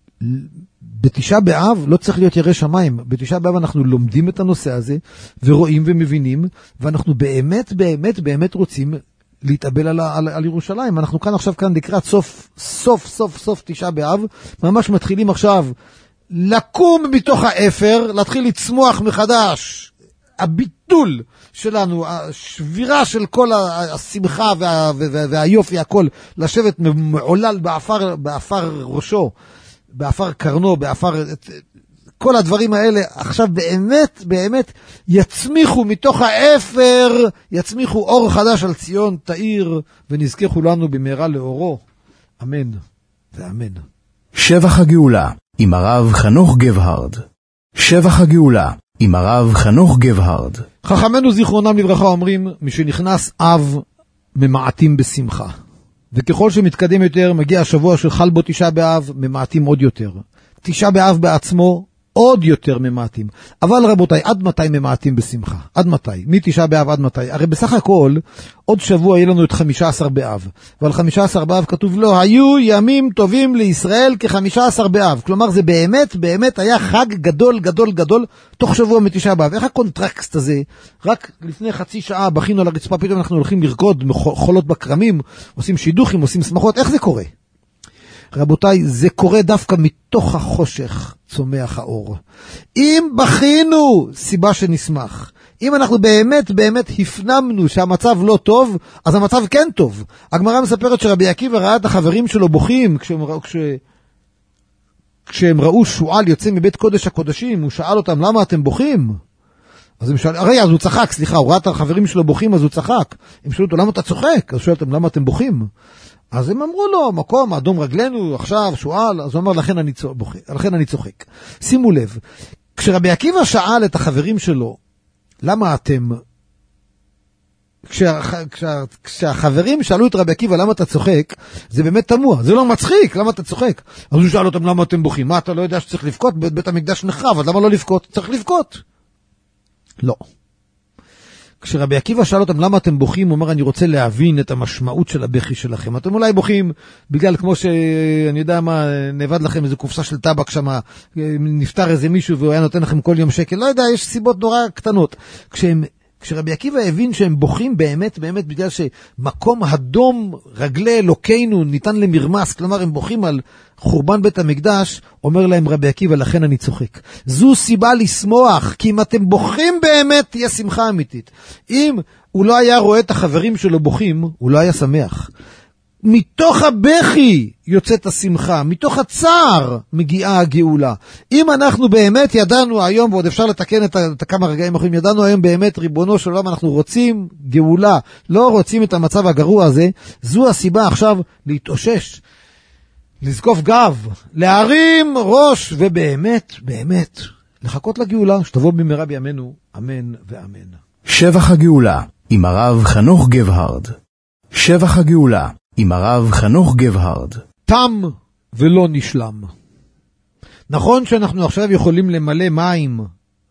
בתשעה באב לא צריך להיות ירא שמיים. בתשעה באב אנחנו לומדים את הנושא הזה, ורואים ומבינים, ואנחנו באמת, באמת, באמת רוצים להתאבל על, על, על ירושלים. אנחנו כאן עכשיו כאן לקראת סוף, סוף, סוף, סוף תשעה באב, ממש מתחילים עכשיו לקום מתוך האפר, להתחיל לצמוח מחדש. הביטול שלנו, השבירה של כל השמחה וה, וה, והיופי, הכל, לשבת מעולל באפר, באפר ראשו, באפר קרנו, באפר, כל הדברים האלה עכשיו באמת, באמת יצמיחו מתוך האפר, יצמיחו אור חדש על ציון תאיר, ונזכה כולנו במהרה לאורו. אמן ואמן. שבח הגאולה עם הרב חנוך גבהרד. שבח הגאולה עם הרב חנוך גבהרד. חכמינו זיכרונם לברכה אומרים, משנכנס אב ממעטים בשמחה. וככל שמתקדם יותר, מגיע השבוע של חל בו תשעה באב, ממעטים עוד יותר. תשעה באב בעצמו, עוד יותר ממעטים. אבל רבותיי, עד מתי ממעטים בשמחה? עד מתי? מתשעה באב עד מתי? הרי בסך הכל, עוד שבוע יהיה לנו את חמישה עשר באב. ועל חמישה עשר באב כתוב לא, היו ימים טובים לישראל כ-חמישה עשר באב. כלומר, זה באמת, באמת היה חג גדול, גדול, גדול, תוך שבוע מתשעה באב. איך הקונטרקסט הזה? רק לפני חצי שעה בכינו על הרצפה, פתאום אנחנו הולכים לרקוד חולות בקרמים, עושים שידוכים, עושים שמחות. איך זה קורה? רבותיי, זה קורה דווקא מתוך החושך צומח האור. אם בכינו, סיבה שנשמח. אם אנחנו באמת באמת הפנמנו שהמצב לא טוב, אז המצב כן טוב. הגמרא מספרת שרבי עקיבא ראה את החברים שלו בוכים, כשהם, כש... כשהם ראו שועל יוצא מבית קודש הקודשים, הוא שאל אותם, למה אתם בוכים? אז הם שאל, הרי, אז הוא צחק, סליחה, הוא ראה את החברים שלו בוכים, אז הוא צחק. הם שאלו אותו, למה אתה צוחק? אז הוא שאל אותם, למה אתם בוכים? אז הם אמרו לו, מקום, אדום רגלנו, עכשיו, שואל, אז הוא אמר, לכן אני, צוחק, לכן אני צוחק. שימו לב, כשרבי עקיבא שאל את החברים שלו, למה אתם, כשה, כשה, כשהחברים שאלו את רבי עקיבא, למה אתה צוחק, זה באמת תמוה, זה לא מצחיק, למה אתה צוחק? אז הוא שאל אותם, למה אתם בוכים? מה, אתה לא יודע שצריך לבכות? בית, בית המקדש נחרב, אז למה לא לבכות? צריך לבכות. לא. כשרבי עקיבא שאל אותם למה אתם בוכים, הוא אומר, אני רוצה להבין את המשמעות של הבכי שלכם. אתם אולי בוכים בגלל כמו שאני יודע מה, נבד לכם איזו קופסה של טבק שם, נפטר איזה מישהו והוא היה נותן לכם כל יום שקל, לא יודע, יש סיבות נורא קטנות. כשהם, כשרבי עקיבא הבין שהם בוכים באמת, באמת בגלל שמקום הדום רגלי אלוקינו ניתן למרמס, כלומר הם בוכים על חורבן בית המקדש, אומר להם רבי עקיבא, לכן אני צוחק. זו סיבה לשמוח, כי אם אתם בוכים באמת, תהיה שמחה אמיתית. אם הוא לא היה רואה את החברים שלו בוכים, הוא לא היה שמח. מתוך הבכי יוצאת השמחה, מתוך הצער מגיעה הגאולה. אם אנחנו באמת ידענו היום, ועוד אפשר לתקן את, את כמה רגעים אחרים, ידענו היום באמת, ריבונו של עולם, אנחנו רוצים גאולה, לא רוצים את המצב הגרוע הזה, זו הסיבה עכשיו להתאושש, לזקוף גב, להרים ראש, ובאמת, באמת, לחכות לגאולה, שתבוא במהרה בימינו, אמן ואמן. שבח הגאולה, עם הרב חנוך גבהרד. שבח הגאולה, עם הרב חנוך גבהרד. תם ולא נשלם. נכון שאנחנו עכשיו יכולים למלא מים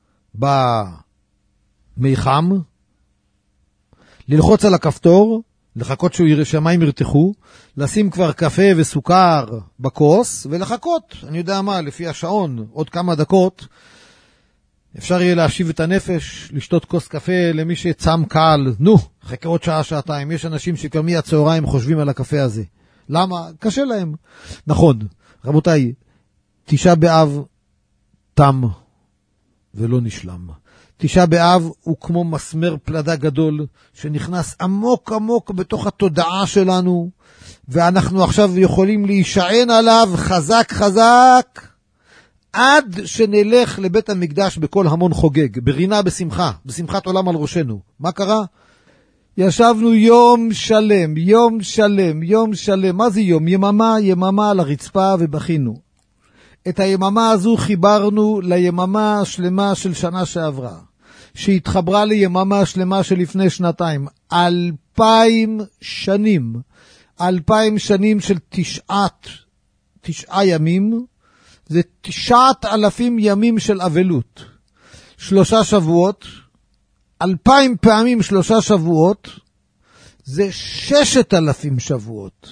במיחם, ללחוץ על הכפתור, לחכות שהמים ירתחו, לשים כבר קפה וסוכר בכוס, ולחכות, אני יודע מה, לפי השעון, עוד כמה דקות, אפשר יהיה להשיב את הנפש, לשתות כוס קפה למי שצם קל, נו, חכה עוד שעה, שעתיים. יש אנשים שכבר מהצהריים חושבים על הקפה הזה. למה? קשה להם. נכון, רבותיי, תשעה באב תם ולא נשלם. תשעה באב הוא כמו מסמר פלדה גדול, שנכנס עמוק עמוק בתוך התודעה שלנו, ואנחנו עכשיו יכולים להישען עליו חזק חזק, עד שנלך לבית המקדש בכל המון חוגג, ברינה בשמחה, בשמחת עולם על ראשנו. מה קרה? ישבנו יום שלם, יום שלם, יום שלם. מה זה יום? יממה, יממה על הרצפה ובכינו. את היממה הזו חיברנו ליממה השלמה של שנה שעברה, שהתחברה ליממה השלמה של לפני שנתיים. אלפיים שנים, אלפיים שנים של תשעת, תשעה ימים, זה תשעת אלפים ימים של אבלות. שלושה שבועות, אלפיים פעמים שלושה שבועות, זה ששת אלפים שבועות.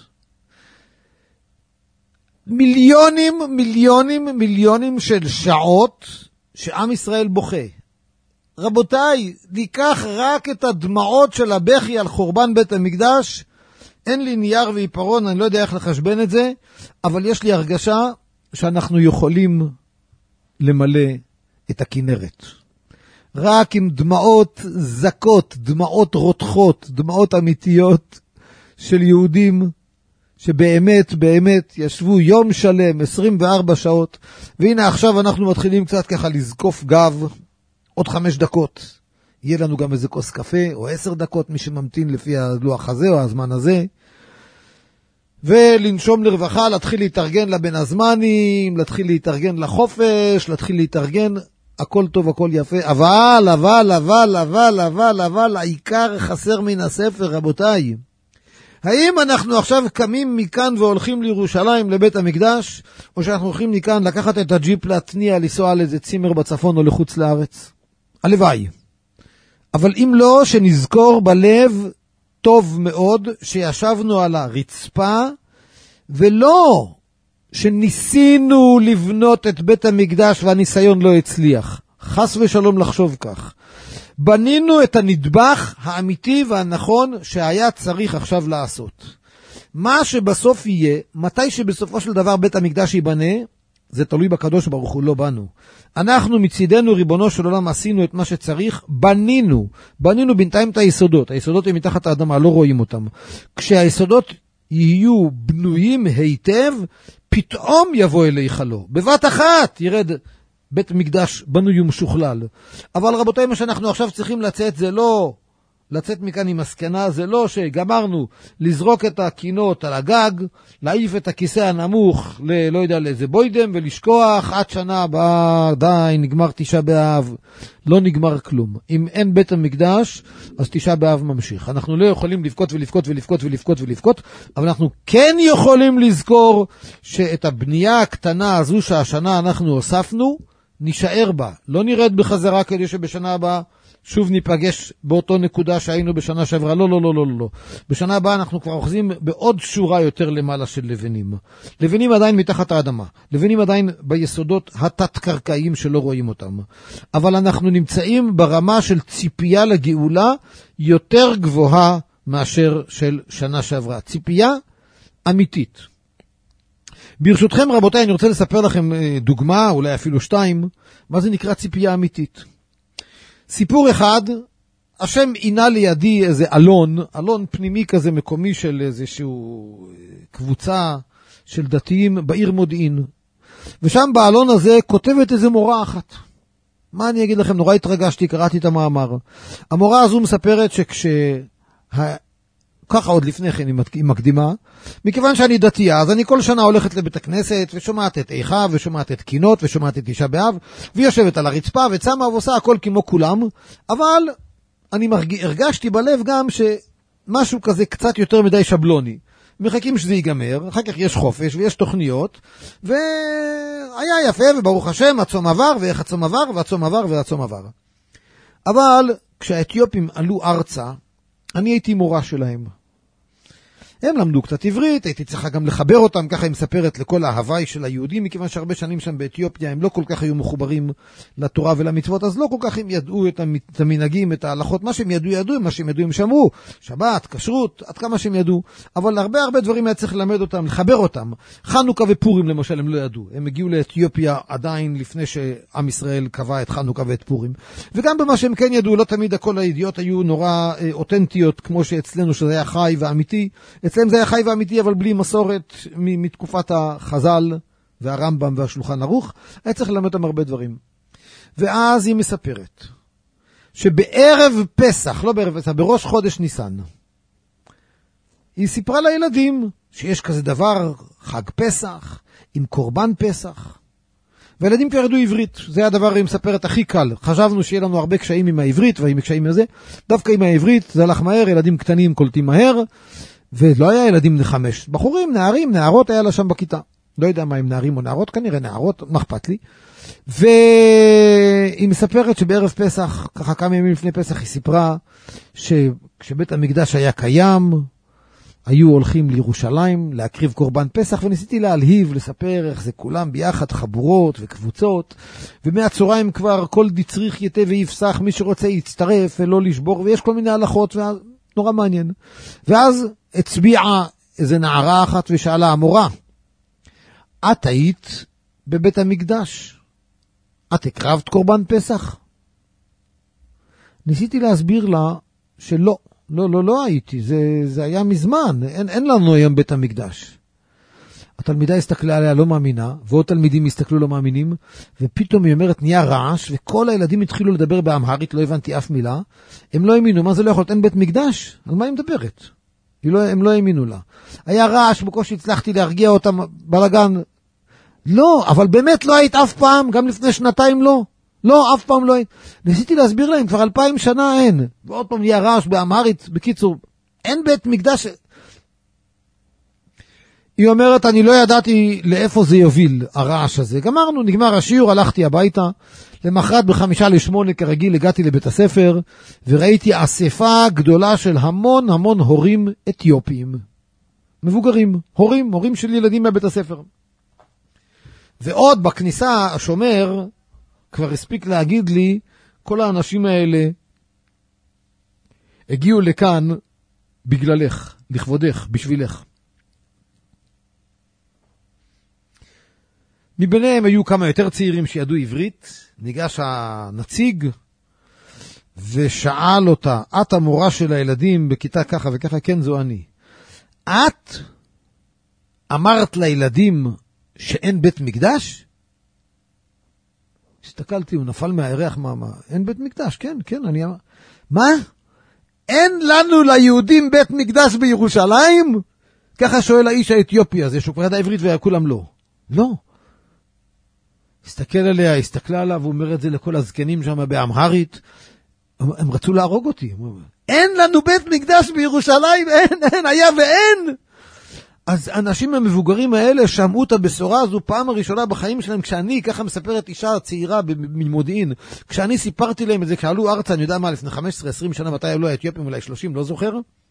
מיליונים, מיליונים, מיליונים של שעות שעם ישראל בוכה. רבותיי, ניקח רק את הדמעות של הבכי על חורבן בית המקדש. אין לי נייר ועיפרון, אני לא יודע איך לחשבן את זה, אבל יש לי הרגשה שאנחנו יכולים למלא את הכנרת. רק עם דמעות זקות, דמעות רותחות, דמעות אמיתיות של יהודים שבאמת, באמת ישבו יום שלם, עשרים וארבע שעות, והנה עכשיו אנחנו מתחילים קצת ככה לזקוף גב, עוד חמש דקות. יהיה לנו גם איזה כוס קפה, או עשר דקות, מי שממתין לפי הלוח הזה או הזמן הזה. ולנשום לרווחה, להתחיל להתארגן לבין הזמנים, להתחיל להתארגן לחופש, להתחיל להתארגן, הכל טוב, הכל יפה, אבל, אבל, אבל, אבל, אבל, אבל, העיקר חסר מן הספר, רבותיי. האם אנחנו עכשיו קמים מכאן והולכים לירושלים לבית המקדש, או שאנחנו הולכים מכאן לקחת את הג'יפ להתניע, לנסוע על איזה צימר בצפון או לחוץ לארץ? הלוואי. אבל אם לא, שנזכור בלב טוב מאוד שישבנו על הרצפה, ולא שניסינו לבנות את בית המקדש והניסיון לא הצליח. חס ושלום לחשוב כך. בנינו את הנדבך האמיתי והנכון שהיה צריך עכשיו לעשות. מה שבסוף יהיה, מתי שבסופו של דבר בית המקדש ייבנה, זה תלוי בקדוש ברוך הוא, לא בנו. אנחנו מצידנו ריבונו של עולם עשינו את מה שצריך, בנינו, בנינו בינתיים את היסודות. היסודות הם מתחת האדמה, לא רואים אותם. כשהיסודות יהיו בנויים היטב, פתאום יבוא אלי חלו. בבת אחת ירד בית מקדש בנוי ומשוכלל. אבל רבותיי, מה שאנחנו עכשיו צריכים לצאת, זה לא לצאת מכאן עם מסקנה, זה לא שגמרנו לזרוק את הקינות על הגג, להעיף את הכיסא הנמוך, ל, לא יודע, לאיזה בוידם, ולשכוח עד שנה הבאה, די, נגמר תשעה באב, לא נגמר כלום. אם אין בית המקדש, אז תשעה באב ממשיך. אנחנו לא יכולים לבכות ולבכות ולבכות ולבכות ולבכות, אבל אנחנו כן יכולים לזכור שאת הבנייה הקטנה הזו שהשנה אנחנו הוספנו, נשאר בה. לא נרד בחזרה כדי שבשנה הבאה שוב ניפגש באותו נקודה שהיינו בשנה שעברה. לא, לא, לא, לא, לא. בשנה הבאה אנחנו כבר אוחזים בעוד שורה יותר למעלה של לבנים. לבנים עדיין מתחת האדמה. לבנים עדיין ביסודות התת-קרקעיים שלא רואים אותם. אבל אנחנו נמצאים ברמה של ציפייה לגאולה יותר גבוהה מאשר של שנה שעברה. ציפייה אמיתית. ברשותכם רבותיי, אני רוצה לספר לכם דוגמה, אולי אפילו שתיים, מה זה נקרא ציפייה אמיתית. סיפור אחד, השם עינה לידי איזה אלון, אלון פנימי כזה מקומי של איזשהו קבוצה של דתיים בעיר מודיעין. ושם באלון הזה כותבת איזה מורה אחת. מה אני אגיד לכם, נורא התרגשתי, קראתי את המאמר. המורה הזו מספרת שכש... ככה עוד לפני כן היא מקדימה, מכיוון שאני דתייה, אז אני כל שנה הולכת לבית הכנסת, ושומעת את איכה, ושומעת את קינות, ושומעת את תשעה באב, והיא יושבת על הרצפה, וצמה ועושה הכל כמו כולם, אבל אני מרג... הרגשתי בלב גם שמשהו כזה קצת יותר מדי שבלוני. מחכים שזה ייגמר, אחר כך יש חופש, ויש תוכניות, והיה יפה, וברוך השם, הצום עבר, ואיך הצום עבר, והצום עבר, והצום עבר. אבל כשהאתיופים עלו ארצה, אני הייתי מורה שלהם. הם למדו קצת עברית, הייתי צריכה גם לחבר אותם, ככה היא מספרת לכל ההוואי של היהודים, מכיוון שהרבה שנים שם באתיופיה הם לא כל כך היו מחוברים לתורה ולמצוות, אז לא כל כך הם ידעו את המנהגים, את ההלכות, מה שהם ידעו ידעו, מה שהם ידעו הם שמעו, שבת, כשרות, עד כמה שהם ידעו, אבל הרבה הרבה דברים היה צריך ללמד אותם, לחבר אותם. חנוכה ופורים למשל הם לא ידעו, הם הגיעו לאתיופיה עדיין לפני שעם ישראל קבע את חנוכה ואת פורים, וגם במה שהם כן ידעו, לא תמיד הכל הידיעות היו נורא אה, אותנטיות, כמו שאצלנו שזה היה חי ואמיתי. אצלם זה היה חי ואמיתי, אבל בלי מסורת מתקופת החז"ל והרמב"ם והשולחן ערוך, היה צריך ללמד אותם הרבה דברים. ואז היא מספרת שבערב פסח, לא בערב פסח, בראש חודש ניסן, היא סיפרה לילדים שיש כזה דבר, חג פסח, עם קורבן פסח, והילדים כבר ידעו עברית, זה הדבר היא מספרת הכי קל. חשבנו שיהיה לנו הרבה קשיים עם העברית, ועם קשיים עם זה, דווקא עם העברית זה הלך מהר, ילדים קטנים קולטים מהר, ולא היה ילדים חמש, בחורים, נערים, נערות היה לה שם בכיתה. לא יודע מה עם נערים או נערות, כנראה נערות, מה אכפת לי. והיא מספרת שבערב פסח, ככה כמה ימים לפני פסח, היא סיפרה שכשבית המקדש היה קיים, היו הולכים לירושלים להקריב קורבן פסח, וניסיתי להלהיב, לספר איך זה כולם ביחד, חבורות וקבוצות, ומהצהריים כבר כל דצריך יתה ויפסח, מי שרוצה יצטרף ולא לשבור, ויש כל מיני הלכות, נורא מעניין. ואז הצביעה איזה נערה אחת ושאלה, המורה, את היית בבית המקדש? את הקרבת קורבן פסח? ניסיתי להסביר לה שלא, לא, לא, לא הייתי, זה, זה היה מזמן, אין, אין לנו היום בית המקדש. התלמידה הסתכלה עליה לא מאמינה, ועוד תלמידים הסתכלו לא מאמינים, ופתאום היא אומרת נהיה רעש, וכל הילדים התחילו לדבר באמהרית, לא הבנתי אף מילה, הם לא האמינו, מה זה לא יכול, אין בית מקדש? על מה היא מדברת? היא לא, הם לא האמינו לה. היה רעש, בקושי הצלחתי להרגיע אותם בלגן. לא, אבל באמת לא היית אף פעם, גם לפני שנתיים לא. לא, אף פעם לא היית. ניסיתי להסביר להם, כבר אלפיים שנה אין. ועוד פעם נהיה רעש באמהרית, בקיצור, אין בית מקדש. היא אומרת, אני לא ידעתי לאיפה זה יוביל, הרעש הזה. גמרנו, נגמר השיעור, הלכתי הביתה. למחרת בחמישה לשמונה, כרגיל, הגעתי לבית הספר, וראיתי אספה גדולה של המון המון הורים אתיופיים. מבוגרים, הורים, הורים של ילדים מבית הספר. ועוד בכניסה, השומר כבר הספיק להגיד לי, כל האנשים האלה הגיעו לכאן בגללך, לכבודך, בשבילך. מביניהם היו כמה יותר צעירים שידעו עברית. ניגש הנציג ושאל אותה, את המורה של הילדים בכיתה ככה וככה? כן, זו אני. את אמרת לילדים שאין בית מקדש? הסתכלתי, הוא נפל מהירח, מה, מה? אין בית מקדש? כן, כן, אני אמר. מה? אין לנו ליהודים בית מקדש בירושלים? ככה שואל האיש האתיופי הזה, שהוא כבר ידע עברית וכולם לא. לא. הסתכל עליה, הסתכלה עליו, הוא אומר את זה לכל הזקנים שם באמהרית. הם, הם רצו להרוג אותי. אין לנו בית מקדש בירושלים, אין, אין, היה ואין. אז האנשים המבוגרים האלה שמעו את הבשורה הזו פעם הראשונה בחיים שלהם, כשאני, ככה מספרת אישה צעירה ממודיעין, כשאני סיפרתי להם את זה, כשעלו ארצה, אני יודע מה, לפני חמש עשרה עשרים שנה, מתי עלו האתיופים, אולי שלושים, לא זוכר.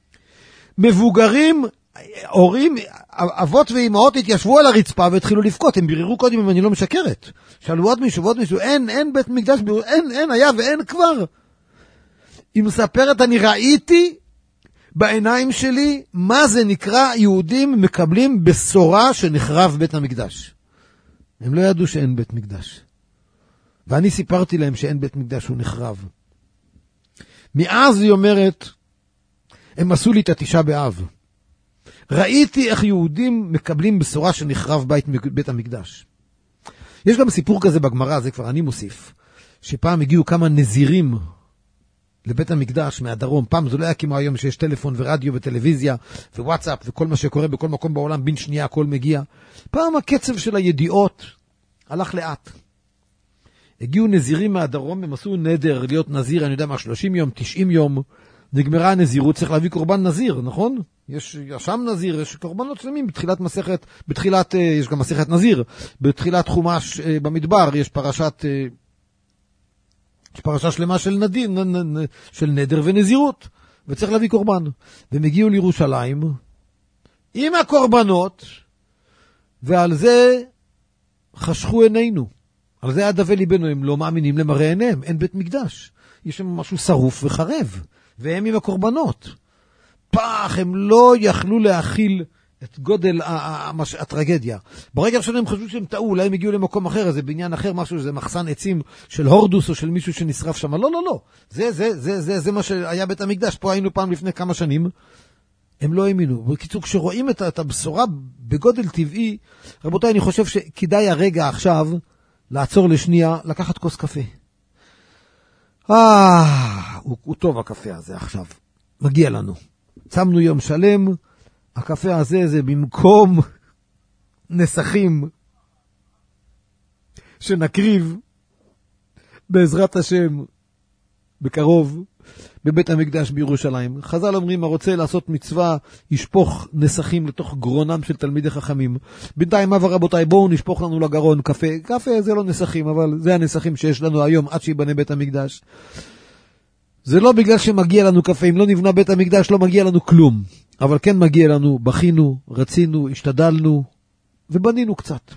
מבוגרים, הורים, אבות ואימהות התיישבו על הרצפה והתחילו לבכות, הם ביררו קודם אם אני לא משקרת. שאלו עוד מישהו ועוד מישהו, אין, אין בית מקדש, אין, אין, היה ואין כבר. היא מספרת, אני ראיתי בעיניים שלי מה זה נקרא יהודים מקבלים בשורה שנחרב בית המקדש. הם לא ידעו שאין בית מקדש. ואני סיפרתי להם שאין בית מקדש, הוא נחרב. מאז היא אומרת, הם עשו לי את התשעה באב. ראיתי איך יהודים מקבלים בשורה שנחרב בית, בית המקדש. יש גם סיפור כזה בגמרא, זה כבר אני מוסיף, שפעם הגיעו כמה נזירים לבית המקדש מהדרום. פעם זה לא היה כמו היום שיש טלפון ורדיו וטלוויזיה ווואטסאפ וכל מה שקורה בכל מקום בעולם, בין שנייה הכל מגיע. פעם הקצב של הידיעות הלך לאט. הגיעו נזירים מהדרום, הם עשו נדר להיות נזיר, אני יודע מה, שלושים יום, תשעים יום, נגמרה הנזירות, צריך להביא קורבן נזיר, נכון? יש שם נזיר, יש קורבנות שלמים בתחילת מסכת, בתחילת, יש גם מסכת נזיר, בתחילת חומש במדבר, יש פרשת, יש פרשה שלמה של נדיר, של נדר ונזירות, וצריך להביא קורבן. והם הגיעו לירושלים עם הקורבנות, ועל זה חשכו עינינו. על זה היה דווה ליבנו, הם לא מאמינים למראה עיניהם, אין בית מקדש. יש שם משהו שרוף וחרב, והם עם הקורבנות. פח, הם לא יכלו להכיל את גודל הטרגדיה. ברגע הראשון הם חשבו שהם טעו, אולי הם הגיעו למקום אחר, זה בניין אחר, משהו, זה מחסן עצים של הורדוס או של מישהו שנשרף שם. לא, לא, לא. זה, זה, זה, זה, זה מה שהיה בית המקדש. פה היינו פעם לפני כמה שנים. הם לא האמינו. בקיצור, כשרואים את, את הבשורה בגודל טבעי, רבותיי, אני חושב שכדאי הרגע עכשיו לעצור לשנייה, לקחת כוס קפה. אה, הוא, הוא טוב הקפה הזה עכשיו. מגיע לנו. צמנו יום שלם, הקפה הזה זה במקום נסחים שנקריב בעזרת השם בקרוב בבית המקדש בירושלים. חז"ל אומרים, הרוצה לעשות מצווה ישפוך נסחים לתוך גרונם של תלמידי חכמים. בינתיים אבא רבותיי, בואו נשפוך לנו לגרון קפה. קפה זה לא נסחים, אבל זה הנסחים שיש לנו היום עד שיבנה בית המקדש. זה לא בגלל שמגיע לנו קפה, אם לא נבנה בית המקדש לא מגיע לנו כלום. אבל כן מגיע לנו, בכינו, רצינו, השתדלנו ובנינו קצת.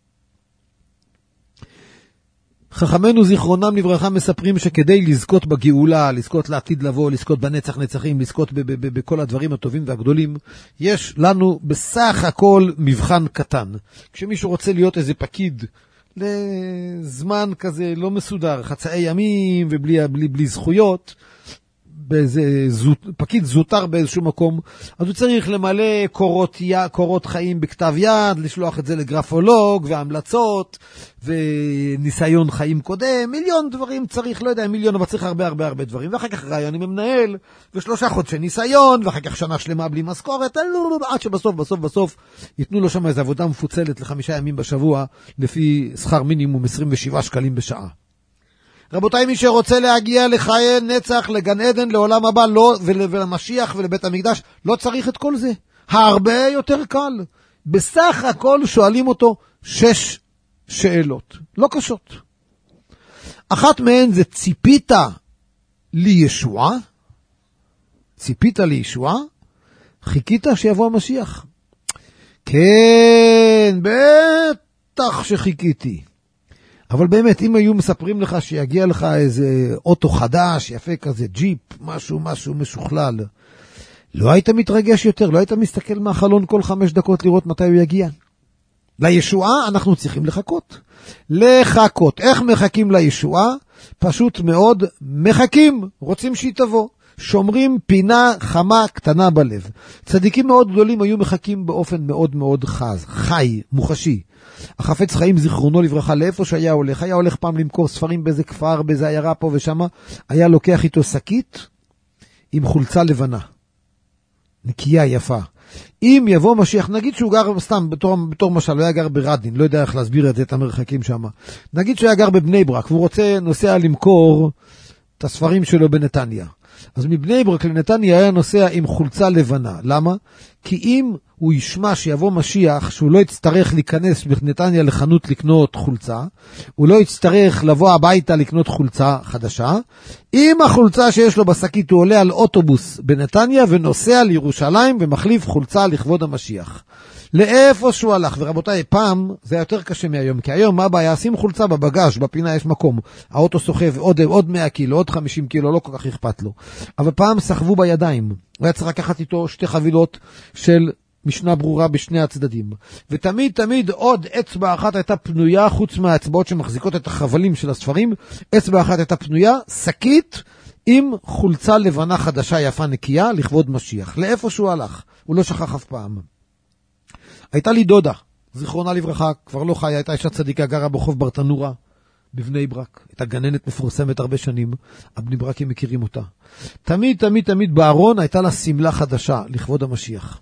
חכמינו זיכרונם לברכה מספרים שכדי לזכות בגאולה, לזכות לעתיד לבוא, לזכות בנצח נצחים, לזכות ב- ב- ב- בכל הדברים הטובים והגדולים, יש לנו בסך הכל מבחן קטן. כשמישהו רוצה להיות איזה פקיד לזמן כזה לא מסודר, חצאי ימים ובלי בלי, בלי זכויות, באיזה זוט, פקיד זוטר באיזשהו מקום, אז הוא צריך למלא קורות, קורות חיים בכתב יד, לשלוח את זה לגרפולוג והמלצות וניסיון חיים קודם, מיליון דברים צריך, לא יודע, מיליון, אבל צריך הרבה הרבה הרבה דברים, ואחר כך רעיון עם המנהל, ושלושה חודשי ניסיון, ואחר כך שנה שלמה בלי משכורת, עד שבסוף בסוף בסוף ייתנו לו שם איזו עבודה מפוצלת לחמישה ימים בשבוע, לפי שכר מינימום עשרים ושבעה שקלים בשעה. רבותיי, מי שרוצה להגיע לחיי נצח, לגן עדן, לעולם הבא, לא, ולמשיח ולבית המקדש, לא צריך את כל זה. הרבה יותר קל. בסך הכל שואלים אותו שש שאלות, לא קשות. אחת מהן זה ציפית לישועה? ציפית לישועה? חיכית שיבוא המשיח? כן, בטח שחיכיתי. אבל באמת, אם היו מספרים לך שיגיע לך איזה אוטו חדש, יפה כזה, ג'יפ, משהו, משהו משוכלל, לא היית מתרגש יותר, לא היית מסתכל מהחלון כל חמש דקות לראות מתי הוא יגיע. לישועה אנחנו צריכים לחכות. לחכות. איך מחכים לישועה? פשוט מאוד, מחכים, רוצים שהיא תבוא. שומרים פינה חמה קטנה בלב. צדיקים מאוד גדולים היו מחכים באופן מאוד מאוד חז, חי, מוחשי. החפץ חיים זיכרונו לברכה, לאיפה שהיה הולך, היה הולך פעם למכור ספרים באיזה כפר, באיזה עיירה פה ושמה, היה לוקח איתו שקית עם חולצה לבנה. נקייה יפה. אם יבוא משיח, נגיד שהוא גר סתם בתור, בתור משל, הוא היה גר ברדין, לא יודע איך להסביר את זה, את המרחקים שם. נגיד שהוא היה גר בבני ברק, והוא רוצה, נוסע למכור את הספרים שלו בנתניה. אז מבני ברק לנתניה היה נוסע עם חולצה לבנה. למה? כי אם הוא ישמע שיבוא משיח, שהוא לא יצטרך להיכנס בנתניה לחנות לקנות חולצה, הוא לא יצטרך לבוא הביתה לקנות חולצה חדשה, עם החולצה שיש לו בשקית הוא עולה על אוטובוס בנתניה ונוסע לירושלים ומחליף חולצה לכבוד המשיח. לאיפה שהוא הלך, ורבותיי, פעם זה היה יותר קשה מהיום, כי היום מה הבעיה? שים חולצה בבגז', בפינה יש מקום, האוטו סוחב עוד, עוד מאה קילו, עוד חמישים קילו, לא כל כך אכפת לו. אבל פעם סחבו בידיים, הוא היה צריך לקחת איתו שתי חבילות של משנה ברורה בשני הצדדים. ותמיד תמיד עוד אצבע אחת הייתה פנויה, חוץ מהאצבעות שמחזיקות את החבלים של הספרים, אצבע אחת הייתה פנויה, שקית עם חולצה לבנה חדשה יפה נקייה, לכבוד משיח. לאיפה שהוא הלך, הוא לא שכח אף פעם. הייתה לי דודה, זיכרונה לברכה, כבר לא חיה, הייתה אישה צדיקה, גרה ברחוב ברטנורה, בבני ברק. הייתה גננת מפורסמת הרבה שנים, הבני ברקים מכירים אותה. תמיד, תמיד, תמיד בארון הייתה לה סמלה חדשה, לכבוד המשיח.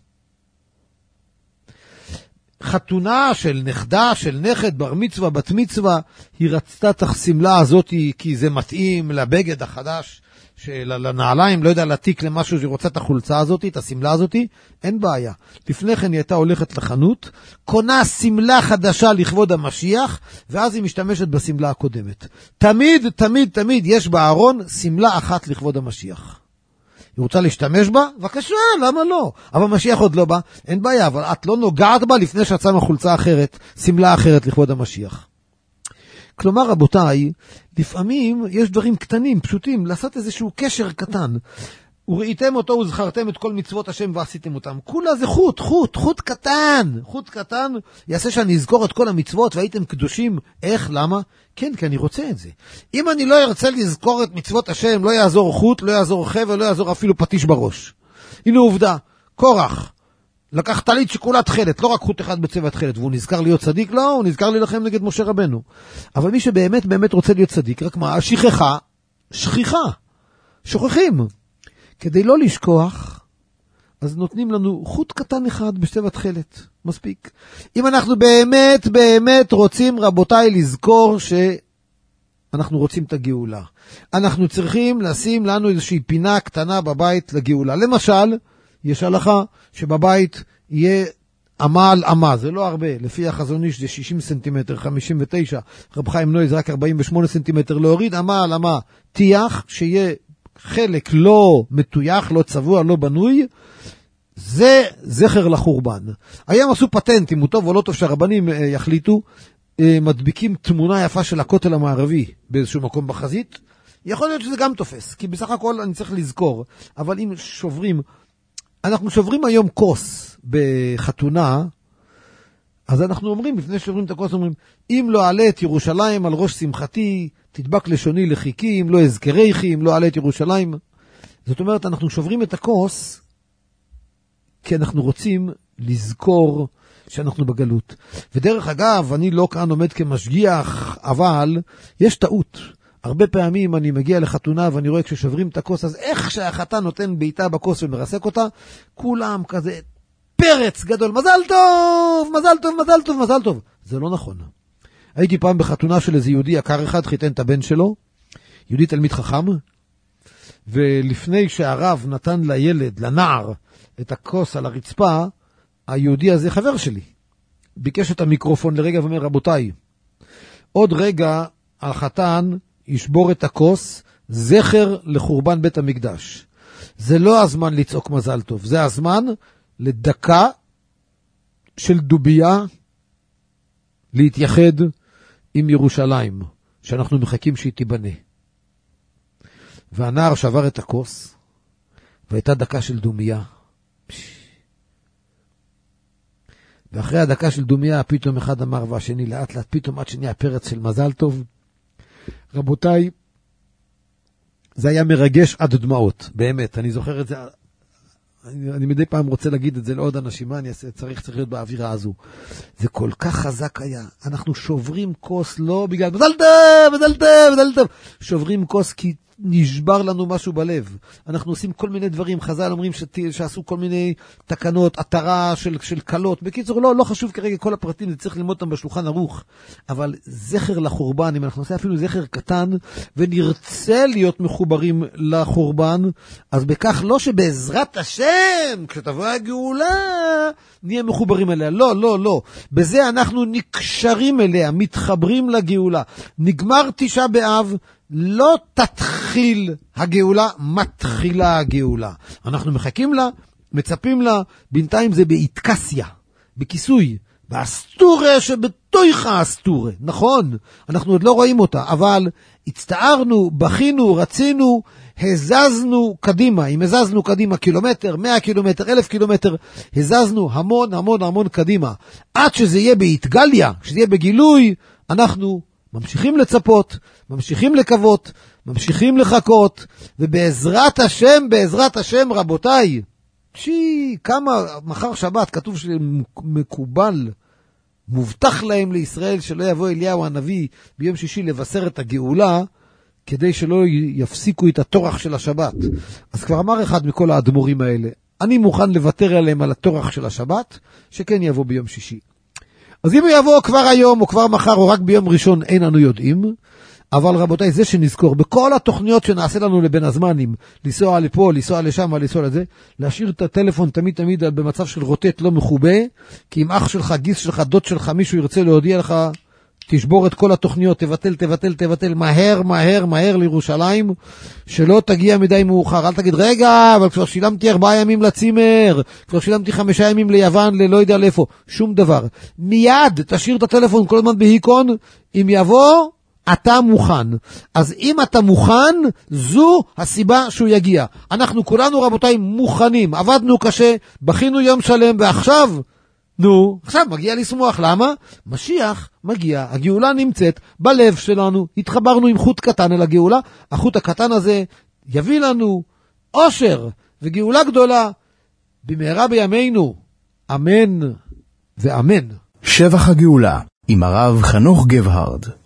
חתונה של נכדה, של נכד, בר מצווה, בת מצווה, היא רצתה את הסמלה הזאת, כי זה מתאים לבגד החדש, לנעליים, לא יודע, לתיק למשהו שהיא רוצה את החולצה הזאת, את הסמלה הזאת, אין בעיה. לפני כן היא הייתה הולכת לחנות, קונה סמלה חדשה לכבוד המשיח, ואז היא משתמשת בסמלה הקודמת. תמיד, תמיד, תמיד יש בארון סמלה אחת לכבוד המשיח. היא רוצה להשתמש בה? בבקשה, למה לא? אבל המשיח עוד לא בא, אין בעיה, אבל את לא נוגעת בה לפני שאת שמה חולצה אחרת, סמלה אחרת לכבוד המשיח. כלומר, רבותיי, לפעמים יש דברים קטנים, פשוטים, לעשות איזשהו קשר קטן. וראיתם אותו וזכרתם את כל מצוות השם ועשיתם אותם. כולה זה חוט, חוט, חוט קטן. חוט קטן יעשה שאני אזכור את כל המצוות והייתם קדושים. איך? למה? כן, כי אני רוצה את זה. אם אני לא ארצה לזכור את מצוות השם, לא יעזור חוט, לא יעזור חבל, לא יעזור אפילו פטיש בראש. הנה עובדה, קורח. לקח טלית שכולה תחלת, לא רק חוט אחד בצבע תחלת, והוא נזכר להיות צדיק? לא, הוא נזכר להילחם נגד משה רבנו. אבל מי שבאמת באמת רוצה להיות צדיק, רק מה? שכחה, שכיחה, שוכחים. כדי לא לשכוח, אז נותנים לנו חוט קטן אחד בצבע תחלת, מספיק. אם אנחנו באמת באמת רוצים, רבותיי, לזכור שאנחנו רוצים את הגאולה, אנחנו צריכים לשים לנו איזושהי פינה קטנה בבית לגאולה. למשל, יש הלכה שבבית יהיה אמה על אמה, זה לא הרבה, לפי החזון איש זה שישים סנטימטר, חמישים ותשע, רב חיים נוי זה רק ארבעים ושמונה סנטימטר, להוריד אמה על אמה, תיח, שיהיה חלק לא מתויח, לא צבוע, לא בנוי, זה זכר לחורבן. היום עשו פטנט, אם הוא טוב או לא טוב שהרבנים יחליטו, מדביקים תמונה יפה של הכותל המערבי באיזשהו מקום בחזית, יכול להיות שזה גם תופס, כי בסך הכל אני צריך לזכור, אבל אם שוברים, אנחנו שוברים היום כוס בחתונה, אז אנחנו אומרים, לפני שוברים את הכוס, אומרים, אם לא עלה את ירושלים על ראש שמחתי, תדבק לשוני לחיקי, אם לא אזכריכי, אם לא עלה את ירושלים. זאת אומרת, אנחנו שוברים את הכוס, כי אנחנו רוצים לזכור שאנחנו בגלות. ודרך אגב, אני לא כאן עומד כמשגיח, אבל יש טעות. הרבה פעמים אני מגיע לחתונה ואני רואה כששוברים את הכוס, אז איך שהחתן נותן בעיטה בכוס ומרסק אותה, כולם כזה פרץ גדול, מזל טוב, מזל טוב, מזל טוב, מזל טוב. זה לא נכון. הייתי פעם בחתונה של איזה יהודי יקר אחד, חיתן את הבן שלו, יהודי תלמיד חכם, ולפני שהרב נתן לילד, לנער, את הכוס על הרצפה, היהודי הזה חבר שלי, ביקש את המיקרופון לרגע ואומר, רבותיי, עוד רגע החתן ישבור את הכוס, זכר לחורבן בית המקדש. זה לא הזמן לצעוק מזל טוב, זה הזמן לדקה של דובייה להתייחד עם ירושלים, שאנחנו מחכים שהיא תיבנה. והנער שבר את הכוס, והייתה דקה של דומיה. ואחרי הדקה של דומיה, פתאום אחד אמר והשני לאט לאט, פתאום עד שני הפרץ של מזל טוב. רבותיי, זה היה מרגש עד דמעות, באמת, אני זוכר את זה, אני, אני מדי פעם רוצה להגיד את זה לעוד אנשים, מה אני אעשה, צריך, צריך להיות באווירה הזו. זה כל כך חזק היה, אנחנו שוברים כוס, לא בגלל, מזל טוב, מזל טוב, מזל טוב, שוברים כוס כי נשבר לנו משהו בלב. אנחנו עושים כל מיני דברים, חז"ל אומרים שת, שעשו כל מיני תקנות, התרה של, של קלות. בקיצור, לא, לא חשוב כרגע כל הפרטים, זה צריך ללמוד אותם בשולחן ערוך. אבל זכר לחורבן, אם אנחנו נעשה אפילו זכר קטן, ונרצה להיות מחוברים לחורבן, אז בכך לא שבעזרת השם, כשתבוא הגאולה, נהיה מחוברים אליה. לא, לא, לא. בזה אנחנו נקשרים אליה, מתחברים לגאולה. נגמר תשעה באב, לא תתחיל הגאולה, מתחילה הגאולה. אנחנו מחכים לה, מצפים לה, בינתיים זה בהתקסיה, בכיסוי, באסטורה שבתוך האסטורה. נכון, אנחנו עוד לא רואים אותה, אבל הצטערנו, בכינו, רצינו, הזזנו קדימה. אם הזזנו קדימה קילומטר, מאה קילומטר, אלף קילומטר, הזזנו המון המון המון קדימה. עד שזה יהיה בהתגליה, שזה יהיה בגילוי, אנחנו ממשיכים לצפות, ממשיכים לקוות, ממשיכים לחכות, ובעזרת השם, בעזרת השם, רבותיי, שי, כמה, מחר שבת, כתוב שמקובל, מובטח להם לישראל שלא יבוא אליהו הנביא ביום שישי לבשר את הגאולה, כדי שלא יפסיקו את התורח של השבת. אז כבר אמר אחד מכל האדמו"רים האלה, אני מוכן לוותר עליהם על התורח של השבת, שכן יבוא ביום שישי. אז אם הוא יבוא כבר היום או כבר מחר או רק ביום ראשון, אין לנו יודעים. אבל רבותיי, זה שנזכור, בכל התוכניות שנעשה לנו לבין הזמנים, לנסוע לפה, לנסוע לשם, לנסוע לזה, להשאיר את הטלפון תמיד תמיד במצב של רוטט לא מחובה, כי אם אח שלך, גיס שלך, דוד שלך, מישהו ירצה להודיע לך, תשבור את כל התוכניות, תבטל, תבטל, תבטל, מהר, מהר, מהר לירושלים, שלא תגיע מדי מאוחר. אל תגיד, רגע, אבל כבר שילמתי ארבעה ימים לצימר, כבר שילמתי חמישה ימים ליוון, ללא יודע לאיפה, שום דבר. מיד תשאיר את הטלפון כל הזמן בהיקון, אם יבוא, אתה מוכן. אז אם אתה מוכן, זו הסיבה שהוא יגיע. אנחנו כולנו רבותיי מוכנים, עבדנו קשה, בכינו יום שלם, ועכשיו, נו, עכשיו מגיע לשמוח. למה? משיח מגיע, הגאולה נמצאת בלב שלנו, התחברנו עם חוט קטן אל הגאולה, החוט הקטן הזה יביא לנו אושר וגאולה גדולה במהרה בימינו, אמן ואמן. שבח הגאולה עם הרב חנוך גבהרד.